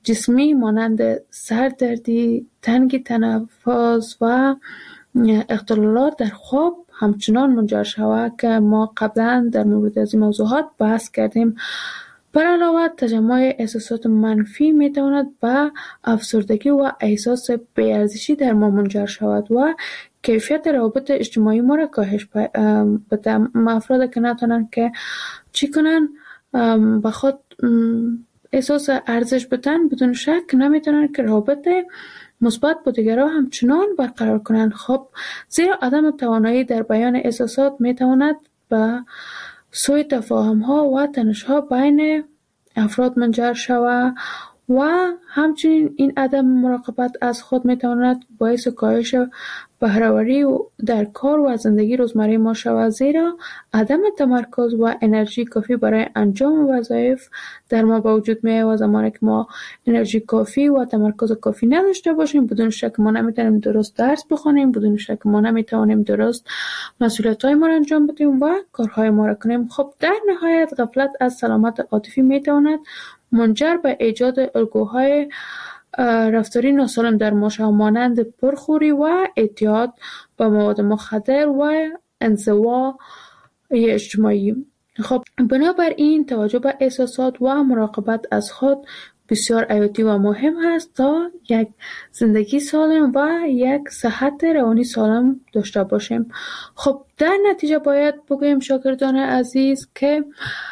جسمی مانند سردردی، تنگی تنفس و اختلالات در خواب همچنان منجر شود که ما قبلا در مورد از این موضوعات بحث کردیم. بر علاوه تجمع احساسات منفی می تواند به افسردگی و احساس بی‌ارزشی در ما منجر شود و کیفیت روابط اجتماعی ما را کاهش بده. افراد که نتونن که چی کنن به خود احساس ارزش بدن، بدون شک نمیتونن که روابط مثبت با دیگران همچنان برقرار کنند. خب زیرا عدم توانایی در بیان احساسات میتواند به سوء تفاهم ها و تنش ها بین افراد منجر شود و همچنین این عدم مراقبت از خود میتواند باعث کاهش بهره‌وری در کار و زندگی روزمره ما شود، زیرا عدم تمرکز و انرژی کافی برای انجام وظایف در ما به وجود میاد و زمانی که ما انرژی کافی و تمرکز کافی نداشته باشیم، بدون شک ما نمیتونیم درست درس بخونیم، بدون شک ما نمیتونیم درست مسئولیت‌های ما را انجام بدیم و کارهای ما را کنیم. خب در نهایت غفلت از سلامت عاطفی میتواند منجر به ایجاد الگوهای رفتاری ناسالم در ما شود، مانند پرخوری و اعتیاد به مواد مخدر و انزوا اجتماعی. خب بنابراین توجه به احساسات و مراقبت از خود بسیار حیاتی و مهم است تا یک زندگی سالم و یک صحت روانی سالم داشته باشیم. خب در نتیجه باید بگویم شاگردان عزیز که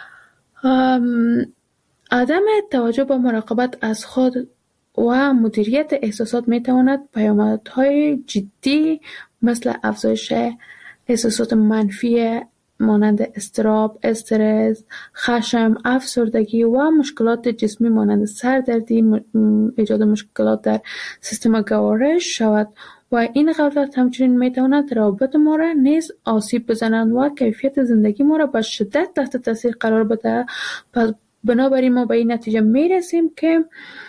عدم توجه به مراقبت از خود و مدیریت احساسات میتواند پیامدهای جدی مثل افزایش احساسات منفی مانند اضطراب، استرس، خشم، افسردگی و مشکلات جسمی مانند سردردی، ایجاد مشکلات در سیستم گوارش شود و این غفلت همچنین میتواند روابط ما را نیز آسیب بزنند و کیفیت زندگی ما را به شدت تحت تاثیر قرار بده. پس بنابراین ما به این نتیجه میرسیم که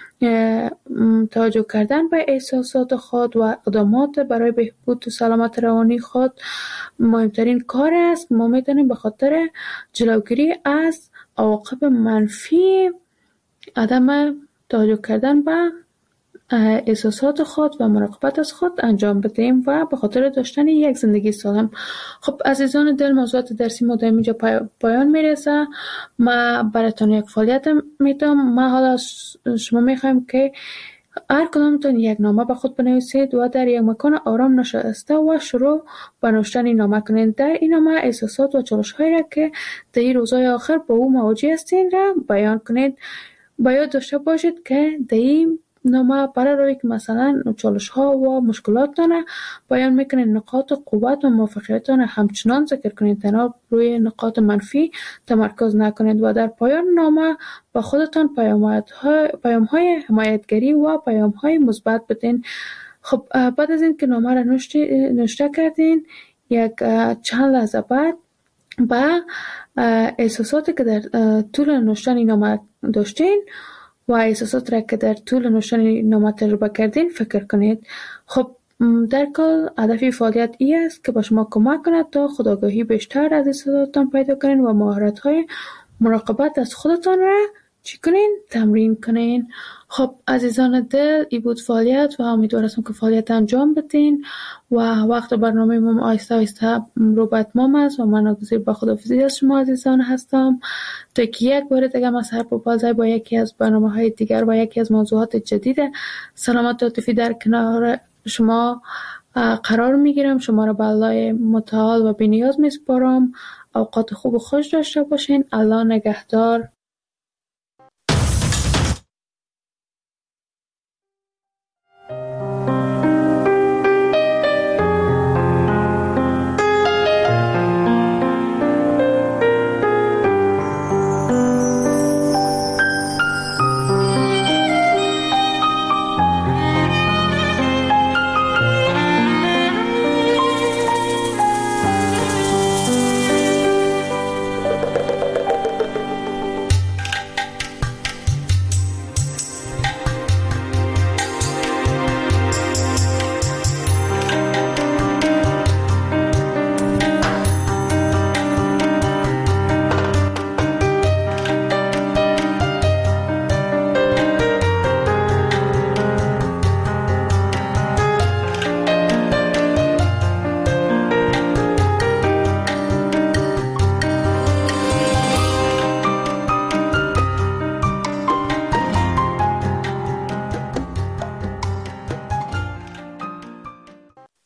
توجه کردن به احساسات خود و اقدامات برای بهبود سلامت روانی خود مهمترین کار است. ما میتونیم به خاطر جلوگیری از عواقب منفی عدم توجه کردن به احساسات خود و مراقبت از خود انجام بدیم و به خاطر داشتن یک زندگی سالم. خب عزیزان دل، موضوعات درسی ما در اینجا پایان میرسه. ما براتون یک فعالیت میدم. ما حالا شما میخوایم که هر کدامتون یک نامه به خود بنویسید و در یک مکان آرام نشسته و شروع به نوشتن این نامه کنید. در این نامه احساسات و چالش‌هایی را که در این روزهای آخر با او مواجه هستین را بیان کنید. باید داشته باشید که در این نامه برای روی که مثلا چالش ها و مشکلاتتان بیان میکنید، نقاط قوت و موفقیتتان همچنان ذکر کنید، تنها روی نقاط منفی تمرکز نکنید و در پایان نامه با خودتان پیام های حمایتگری و پیام های مثبت بدین. خب بعد از این که نامه را نوشته کردین، یک چند لحظه بعد با احساساتی که در طول نوشتن نامه داشتین و احساسات را که در طول نوشتن نامه تجربه کردین فکر کنید. خب در کل هدف فعالیت ای است که با شما کمک کند تا خودآگاهی بیشتر از احساساتتان پیدا کنین و مهارت‌های مراقبت از خودتان را چی کنین؟ تمرین کنین. خب عزیزان دل، ای بود فعالیت و امیدوار هستم که فعالیت انجام بدین و وقت برنامه ما آیسته آیسته رو به اتمام است و من ناگزیر با خداحافظی از شما عزیزان هستم تا که یک بار دیگه ما سر به پا با یکی از برنامه‌های دیگر و یکی از موضوعات جدید سلامت عاطفی در کنار شما قرار میگیرم. شما را به الله متعال و بی‌نیاز میسپارم. اوقات خوب و خوش داشته باشین. الله نگهدار.